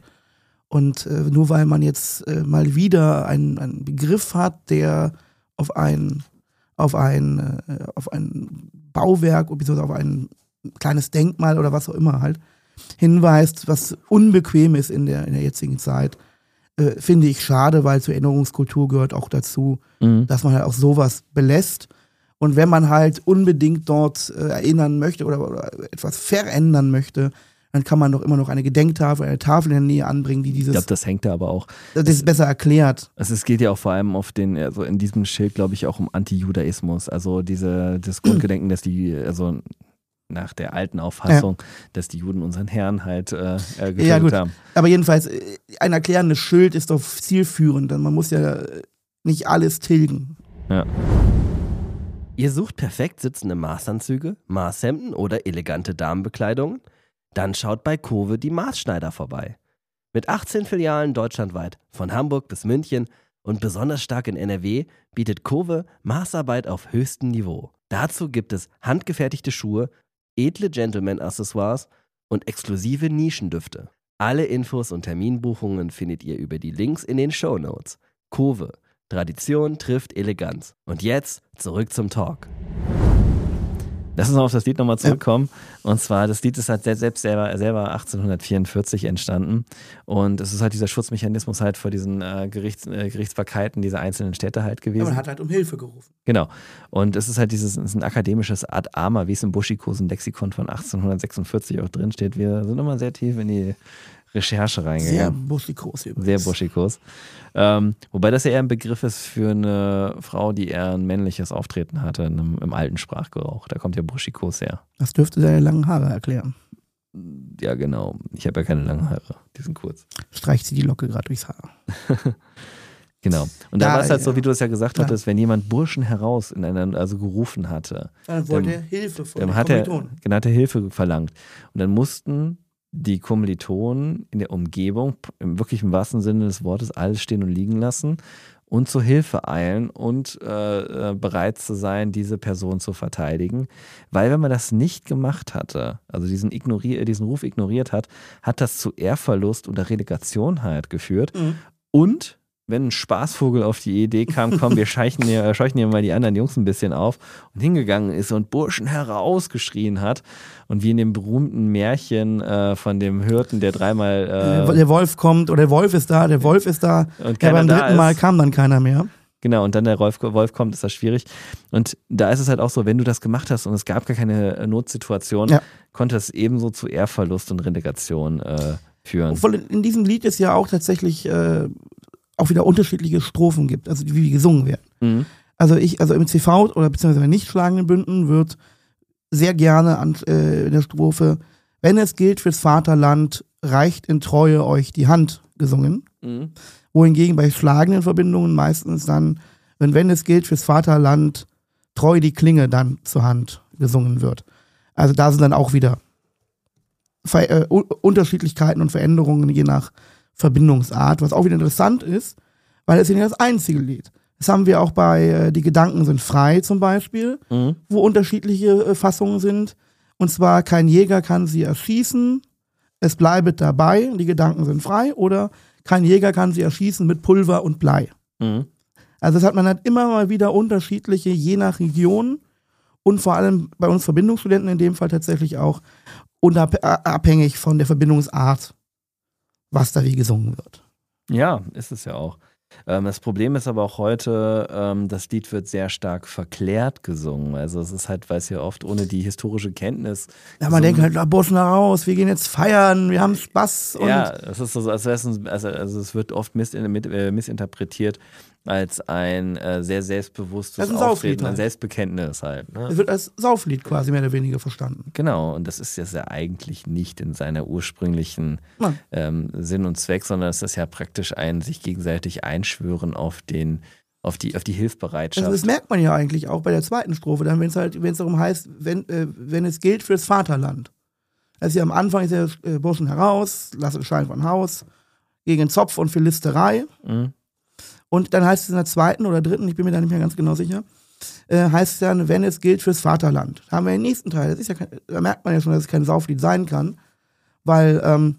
Und äh, nur weil man jetzt äh, mal wieder einen, einen Begriff hat, der auf ein, auf ein, äh, auf ein Bauwerk bzw. auf ein kleines Denkmal oder was auch immer halt hinweist, was unbequem ist in der, in der jetzigen Zeit, äh, finde ich schade, weil zur Erinnerungskultur gehört auch dazu, mhm. dass man halt auch sowas belässt. Und wenn man halt unbedingt dort äh, erinnern möchte oder, oder etwas verändern möchte, dann kann man doch immer noch eine Gedenktafel, eine Tafel in der Nähe anbringen, die dieses... Ich glaube, das hängt da aber auch... Das ist besser erklärt. Also es geht ja auch vor allem auf den, also in diesem Schild, glaube ich, auch um Antijudaismus. Also diese, das Grundgedenken, dass die, also nach der alten Auffassung, ja. dass die Juden unseren Herrn halt äh, getötet ja, gut. haben. Aber jedenfalls, ein erklärendes Schild ist doch zielführend, denn man muss ja nicht alles tilgen. Ja. Ihr sucht perfekt sitzende Maßanzüge, Maßhemden oder elegante Damenbekleidungen? Dann schaut bei Kowe die Maßschneider vorbei. Mit achtzehn Filialen deutschlandweit, von Hamburg bis München und besonders stark in N R W, bietet Kowe Maßarbeit auf höchstem Niveau. Dazu gibt es handgefertigte Schuhe, edle Gentleman-Accessoires und exklusive Nischendüfte. Alle Infos und Terminbuchungen findet ihr über die Links in den Shownotes. Kowe. Tradition trifft Eleganz. Und jetzt zurück zum Talk. Lass uns noch auf das Lied nochmal zurückkommen. Ja. Und zwar, das Lied ist halt selbst selber, selber achtzehnhundertvierundvierzig entstanden. Und es ist halt dieser Schutzmechanismus halt vor diesen äh, Gerichts, äh, Gerichtsbarkeiten dieser einzelnen Städte halt gewesen. Ja, man hat halt um Hilfe gerufen. Genau. Und es ist halt dieses, es ist ein akademisches Ad Ama, wie es im Buschikosen Lexikon von achtzehnhundertsechsundvierzig auch drin steht. Wir sind immer sehr tief in die Recherche reingegangen. Sehr buschikos übrigens. Sehr buschikos. Ähm, wobei das ja eher ein Begriff ist für eine Frau, die eher ein männliches Auftreten hatte im, im alten Sprachgebrauch. Da kommt ja buschikos her. Das dürfte deine langen Haare erklären. Ja, genau. Ich habe ja keine langen Haare. Die sind kurz. Streicht sie die Locke gerade durchs Haar. Genau. Und da Ja, war es halt ja. so, wie du es ja gesagt Ja. hattest, wenn jemand Burschen heraus in einer, also gerufen hatte, Dann wollte Dann- er Hilfe von dann den hat er, Kommilitonen. genau, hat er Hilfe verlangt. Und dann mussten die Kommilitonen in der Umgebung, im wirklich im wahrsten Sinne des Wortes, alles stehen und liegen lassen und zur Hilfe eilen und äh, äh, bereit zu sein, diese Person zu verteidigen. Weil wenn man das nicht gemacht hatte, also diesen, ignorier diesen Ruf ignoriert hat, hat das zu Ehrverlust oder Relegation halt geführt. Mhm. Und wenn ein Spaßvogel auf die Idee kam, komm, wir scheuchen hier, scheuchen hier mal die anderen Jungs ein bisschen auf und hingegangen ist und Burschen herausgeschrien hat und wie in dem berühmten Märchen äh, von dem Hirten, der dreimal äh, Der Wolf kommt oder der Wolf ist da, der Wolf ist da. und Ja, keiner beim da dritten Mal ist. kam dann keiner mehr. Genau, und dann der Wolf, Wolf kommt, ist das schwierig. Und da ist es halt auch so, wenn du das gemacht hast und es gab gar keine äh, Notsituation, Ja. konnte es ebenso zu Ehrverlust und Relegation äh, führen. Obwohl in diesem Lied es ja auch tatsächlich äh, auch wieder unterschiedliche Strophen gibt, also wie die gesungen werden. Mhm. Also ich, also im C V oder beziehungsweise bei nicht schlagenden Bünden wird sehr gerne an äh, in der Strophe, wenn es gilt fürs Vaterland, reicht in Treue euch die Hand gesungen. Mhm. Wohingegen bei schlagenden Verbindungen meistens dann, wenn, wenn es gilt fürs Vaterland, treu die Klinge dann zur Hand gesungen wird. Also da sind dann auch wieder Ver äh, U- Unterschiedlichkeiten und Veränderungen je nach Verbindungsart, was auch wieder interessant ist, weil es ist ja nicht das einzige Lied. Das haben wir auch bei äh, Die Gedanken sind frei zum Beispiel, Mhm. wo unterschiedliche äh, Fassungen sind. Und zwar, kein Jäger kann sie erschießen, es bleibet dabei, die Gedanken sind frei, oder kein Jäger kann sie erschießen mit Pulver und Blei. Mhm. Also das hat man halt immer mal wieder unterschiedliche, je nach Region und vor allem bei uns Verbindungsstudenten in dem Fall tatsächlich auch unabhängig von der Verbindungsart, was da wie gesungen wird. Ja, ist es ja auch. Ähm, das Problem ist aber auch heute, ähm, das Lied wird sehr stark verklärt gesungen. Also es ist halt, weil es ja oft ohne die historische Kenntnis. Ja, man gesungen- denkt halt, da Burschen raus, wir gehen jetzt feiern, wir haben Spaß. Und Ja, es ist so, als wäre es ein, also, also es wird oft miss, mit, äh, missinterpretiert als ein äh, sehr selbstbewusstes Das ist ein Sauflied Auftreten, ein halt. Selbstbekenntnis halt. Ne? es wird als Sauflied quasi mehr oder weniger verstanden. Genau, und das ist jetzt ja eigentlich nicht in seiner ursprünglichen Nein. ähm, Sinn und Zweck, sondern es ist ja praktisch ein sich gegenseitig einschwören auf den, auf die, auf die Hilfsbereitschaft. Also das merkt man ja eigentlich auch bei der zweiten Strophe, dann wenn es halt, wenn es darum heißt, wenn, äh, wenn es gilt fürs Vaterland. Also ja am Anfang ist ja äh, Burschen heraus, lasse Schein von Haus, gegen Zopf und Philisterei. Mhm. Und dann heißt es in der zweiten oder dritten, ich bin mir da nicht mehr ganz genau sicher, äh, heißt es dann, wenn es gilt fürs Vaterland. Da haben wir den nächsten Teil. Das ist ja kein, da merkt man ja schon, dass es kein Sauflied sein kann, weil ähm,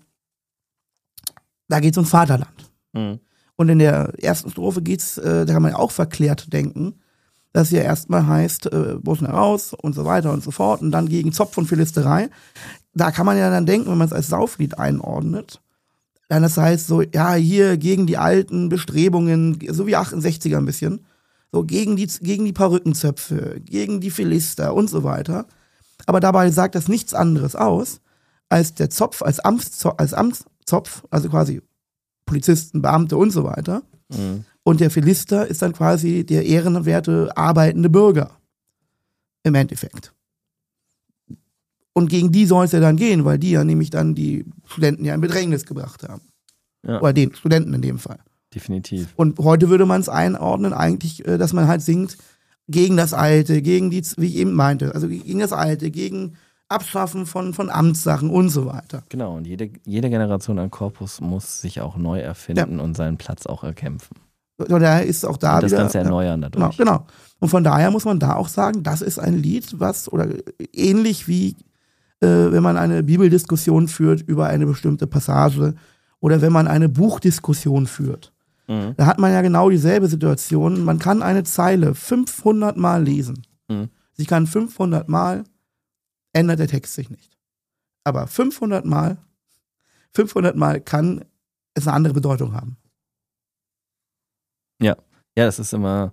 da geht es ums Vaterland. Mhm. Und in der ersten Strophe geht's, äh, da kann man ja auch verklärt denken, dass ja erstmal heißt, äh, Burschen heraus und so weiter und so fort und dann gegen Zopf und Philisterei. Da kann man ja dann denken, wenn man es als Sauflied einordnet, dann das heißt so, ja, hier gegen die alten Bestrebungen, so wie achtundsechziger ein bisschen, so gegen die, gegen die Perückenzöpfe, gegen die Philister und so weiter. Aber dabei sagt das nichts anderes aus, als der Zopf, als, Amtszopf, als Amtszopf, also quasi Polizisten, Beamte und so weiter. Mhm. Und der Philister ist dann quasi der ehrenwerte, arbeitende Bürger. Im Endeffekt. Und gegen die soll es ja dann gehen, weil die ja nämlich dann die Studenten ja in Bedrängnis gebracht haben. Ja. Oder den Studenten in dem Fall. Definitiv. Und heute würde man es einordnen, eigentlich, äh, dass man halt singt gegen das Alte, gegen die, wie ich eben meinte, also gegen das Alte, gegen Abschaffen von, von Amtssachen und so weiter. Genau, und jede, jede Generation an Korpus muss sich auch neu erfinden ja. und seinen Platz auch erkämpfen. Und daher ist auch da und das wieder, Ganze erneuern ja, dadurch. Genau, genau. Und von daher muss man da auch sagen, das ist ein Lied, was, oder ähnlich wie äh, wenn man eine Bibeldiskussion führt über eine bestimmte Passage oder wenn man eine Buchdiskussion führt. Mhm. Da hat man ja genau dieselbe Situation. Man kann eine Zeile fünfhundert Mal lesen. Mhm. Sie kann fünfhundert Mal, ändert der Text sich nicht. Aber fünfhundert Mal, fünfhundert Mal kann es eine andere Bedeutung haben. Ja, ja, das ist immer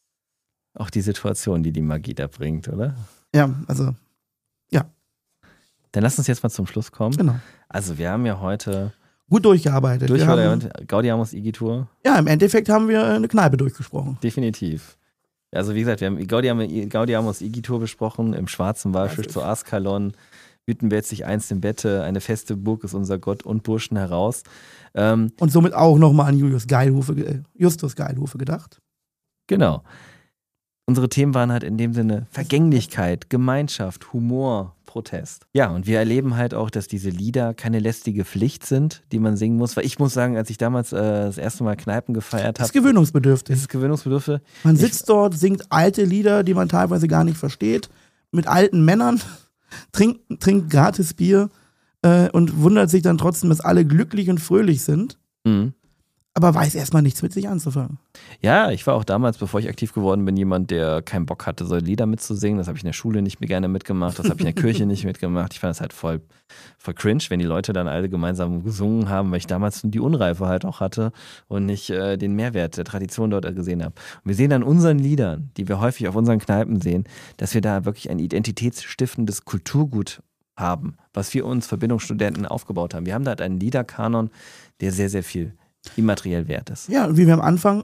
auch die Situation, die die Magie da bringt, oder? Ja, also, ja. Dann lass uns jetzt mal zum Schluss kommen. Genau. Also wir haben ja heute gut durchgearbeitet. Durchgearbeitet, Gaudiamus Igitur. Ja, im Endeffekt haben wir eine Kneipe durchgesprochen. Definitiv. Also wie gesagt, wir haben Gaudiamus, Gaudiamus Igitur besprochen, im schwarzen Walfisch zu Askalon, hüten wir jetzt sich einst im Bette, eine feste Burg ist unser Gott und Burschen heraus. Ähm, und somit auch nochmal an Julius Geilhufe, äh, Justus Geilhufe gedacht. Genau. Unsere Themen waren halt in dem Sinne Vergänglichkeit, Gemeinschaft, Humor, Protest. Ja, und wir erleben halt auch, dass diese Lieder keine lästige Pflicht sind, die man singen muss. Weil ich muss sagen, als ich damals äh, das erste Mal Kneipen gefeiert habe. Das ist gewöhnungsbedürftig. Das ist gewöhnungsbedürftig. Man sitzt ich, dort, singt alte Lieder, die man teilweise gar nicht versteht, mit alten Männern, trinkt, trinkt gratis Bier äh, und wundert sich dann trotzdem, dass alle glücklich und fröhlich sind. Mhm. Aber weiß erstmal nichts mit sich anzufangen. Ja, ich war auch damals, bevor ich aktiv geworden bin, jemand, der keinen Bock hatte, so Lieder mitzusingen. Das habe ich in der Schule nicht mehr gerne mitgemacht, das habe ich in der Kirche nicht mitgemacht. Ich fand das halt voll, voll cringe, wenn die Leute dann alle gemeinsam gesungen haben, weil ich damals die Unreife halt auch hatte und nicht äh, den Mehrwert der Tradition dort gesehen habe. Und wir sehen an unseren Liedern, die wir häufig auf unseren Kneipen sehen, dass wir da wirklich ein identitätsstiftendes Kulturgut haben, was wir uns Verbindungsstudenten aufgebaut haben. Wir haben da halt einen Liederkanon, der sehr, sehr viel immateriell wert ist. Ja, wie wir am Anfang,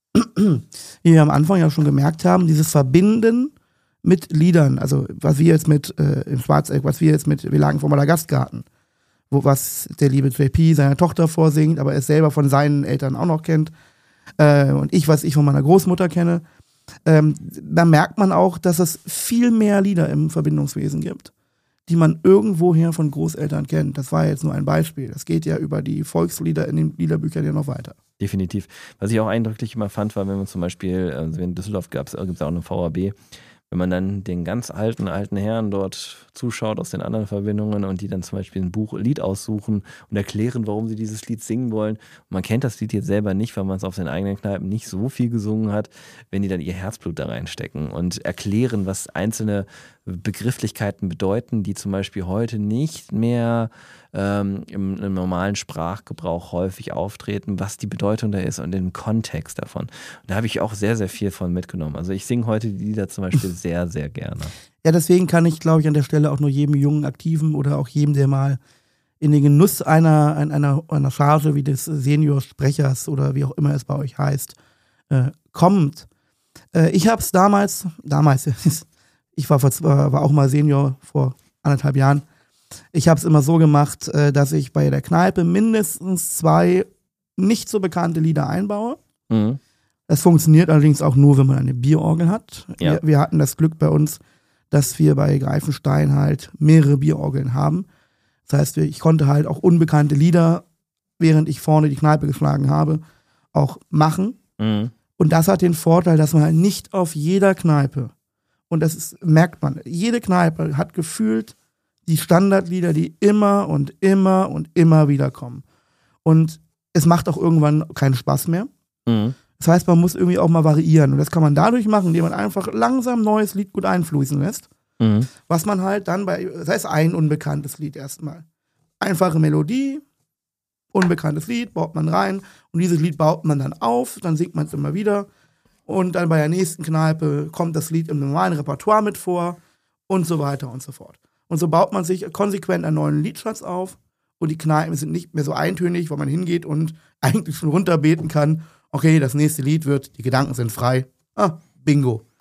wie wir am Anfang ja schon gemerkt haben, dieses Verbinden mit Liedern, also was wir jetzt mit äh, im Schwarzeck, was wir jetzt mit Wir lagen vor Madagaskar, wo was der liebe J P seiner Tochter vorsingt, aber er es selber von seinen Eltern auch noch kennt äh, und ich, was ich von meiner Großmutter kenne, ähm, da merkt man auch, dass es viel mehr Lieder im Verbindungswesen gibt, die man irgendwoher von Großeltern kennt. Das war jetzt nur ein Beispiel. Das geht ja über die Volkslieder in den Liederbüchern ja noch weiter. Definitiv. Was ich auch eindrücklich immer fand, war, wenn man zum Beispiel, also in Düsseldorf gab es auch eine V A B, wenn man dann den ganz alten, alten Herren dort zuschaut aus den anderen Verbindungen und die dann zum Beispiel ein Buch, Lied aussuchen und erklären, warum sie dieses Lied singen wollen. Und man kennt das Lied jetzt selber nicht, weil man es auf den eigenen Kneipen nicht so viel gesungen hat, wenn die dann ihr Herzblut da reinstecken und erklären, was einzelne Begrifflichkeiten bedeuten, die zum Beispiel heute nicht mehr ähm, im, im normalen Sprachgebrauch häufig auftreten, was die Bedeutung da ist und den Kontext davon. Und da habe ich auch sehr, sehr viel von mitgenommen. Also ich singe heute die Lieder zum Beispiel sehr, sehr gerne. Ja, deswegen kann ich, glaube ich, an der Stelle auch nur jedem jungen Aktiven oder auch jedem, der mal in den Genuss einer, einer, einer Charge wie des Seniorsprechers oder wie auch immer es bei euch heißt, äh, kommt. Äh, ich habe es damals, damals, ich war, war auch mal Senior vor anderthalb Jahren, ich habe es immer so gemacht, äh, dass ich bei der Kneipe mindestens zwei nicht so bekannte Lieder einbaue. Mhm. Das funktioniert allerdings auch nur, wenn man eine Bierorgel hat. Ja. Wir, wir hatten das Glück bei uns, dass wir bei Greifenstein halt mehrere Bierorgeln haben. Das heißt, ich konnte halt auch unbekannte Lieder, während ich vorne die Kneipe geschlagen habe, auch machen. Mhm. Und das hat den Vorteil, dass man halt nicht auf jeder Kneipe, und das ist, merkt man, jede Kneipe hat gefühlt die Standardlieder, die immer und immer und immer wieder kommen. Und es macht auch irgendwann keinen Spaß mehr. Mhm. Das heißt, man muss irgendwie auch mal variieren. Und das kann man dadurch machen, indem man einfach langsam ein neues Lied gut einfließen lässt. Mhm. Was man halt dann bei, das heißt ein unbekanntes Lied erstmal. Einfache Melodie, unbekanntes Lied, baut man rein. Und dieses Lied baut man dann auf, dann singt man es immer wieder. Und dann bei der nächsten Kneipe kommt das Lied im normalen Repertoire mit vor und so weiter und so fort. Und so baut man sich konsequent einen neuen Liedschatz auf und die Kneipen sind nicht mehr so eintönig, wo man hingeht und eigentlich schon runterbeten kann, okay, das nächste Lied wird, die Gedanken sind frei, ah, bingo.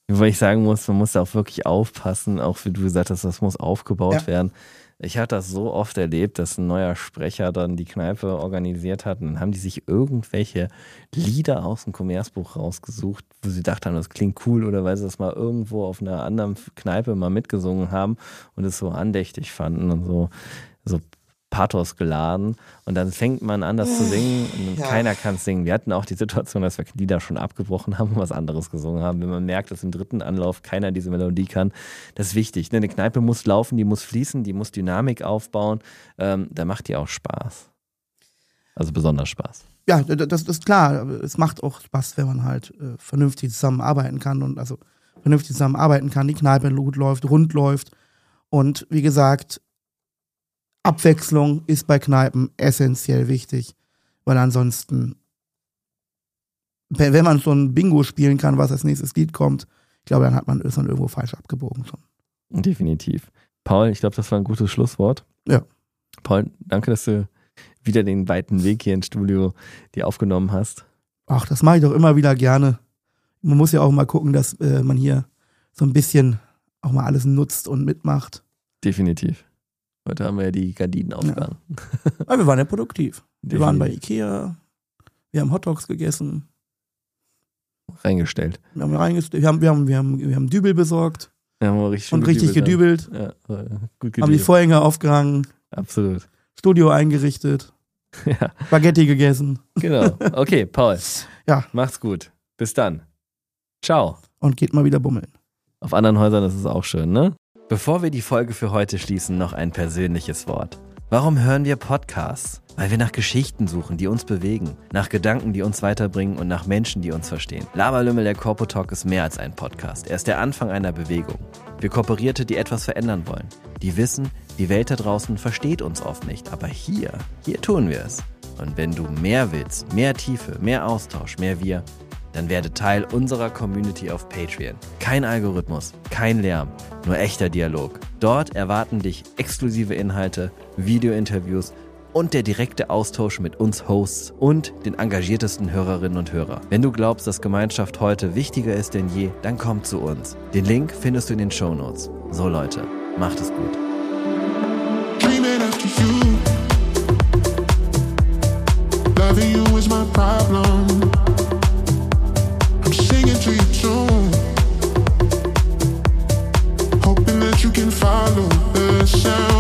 Weil ich sagen muss, man muss da auch wirklich aufpassen, auch wie du gesagt hast, das muss aufgebaut ja. werden. Ich hatte das so oft erlebt, dass ein neuer Sprecher dann die Kneipe organisiert hat und dann haben die sich irgendwelche Lieder aus dem Kommerzbuch rausgesucht, wo sie dachten, das klingt cool oder weil sie das mal irgendwo auf einer anderen Kneipe mal mitgesungen haben und es so andächtig fanden und so, so Pathos geladen und dann fängt man an, das zu singen und ja. keiner kann es singen. Wir hatten auch die Situation, dass wir Lieder schon abgebrochen haben und was anderes gesungen haben. Wenn man merkt, dass im dritten Anlauf keiner diese Melodie kann, das ist wichtig. Eine Kneipe muss laufen, die muss fließen, die muss Dynamik aufbauen. Ähm, da macht die auch Spaß. Also besonders Spaß. Ja, das ist klar. Es macht auch Spaß, wenn man halt äh, vernünftig zusammenarbeiten kann und also vernünftig zusammenarbeiten kann, die Kneipe gut läuft, rund läuft und wie gesagt, Abwechslung ist bei Kneipen essentiell wichtig, weil ansonsten, wenn man so ein Bingo spielen kann, was als nächstes Lied kommt, ich glaube, dann hat man, ist man irgendwo falsch abgebogen schon. Definitiv. Paul, ich glaube, das war ein gutes Schlusswort. Ja. Paul, danke, dass du wieder den weiten Weg hier ins Studio dir aufgenommen hast. Ach, das mache ich doch immer wieder gerne. Man muss ja auch mal gucken, dass äh, man hier so ein bisschen auch mal alles nutzt und mitmacht. Definitiv. Heute haben wir ja die Gardinen aufgegangen. Ja. Aber wir waren ja produktiv. Wir waren bei Ikea, wir haben Hotdogs gegessen. Reingestellt. Wir haben reingestellt, wir haben, wir haben, wir haben, wir haben Dübel besorgt. Ja, haben wir richtig und richtig gedübelt. Ja, gut gedübelt. Haben die Vorhänge aufgehangen. Absolut. Studio eingerichtet. Ja. Spaghetti gegessen. Genau. Okay, Paul. Ja. Macht's gut. Bis dann. Ciao. Und geht mal wieder bummeln. Auf anderen Häusern ist es auch schön, ne? Bevor wir die Folge für heute schließen, noch ein persönliches Wort. Warum hören wir Podcasts? Weil wir nach Geschichten suchen, die uns bewegen, nach Gedanken, die uns weiterbringen und nach Menschen, die uns verstehen. Laberlümmel, der Corpo Talk ist mehr als ein Podcast. Er ist der Anfang einer Bewegung. Für Kooperierte, die etwas verändern wollen. Die wissen, die Welt da draußen versteht uns oft nicht, aber hier, hier tun wir es. Und wenn du mehr willst, mehr Tiefe, mehr Austausch, mehr Wir, dann werde Teil unserer Community auf Patreon. Kein Algorithmus, kein Lärm, nur echter Dialog. Dort erwarten dich exklusive Inhalte, Videointerviews und der direkte Austausch mit uns Hosts und den engagiertesten Hörerinnen und Hörern. Wenn du glaubst, dass Gemeinschaft heute wichtiger ist denn je, dann komm zu uns. Den Link findest du in den Shownotes. So Leute, macht es gut. Dreaming after you. Loving you is my problem. I'm singing to your tune, hoping that you can follow the sound.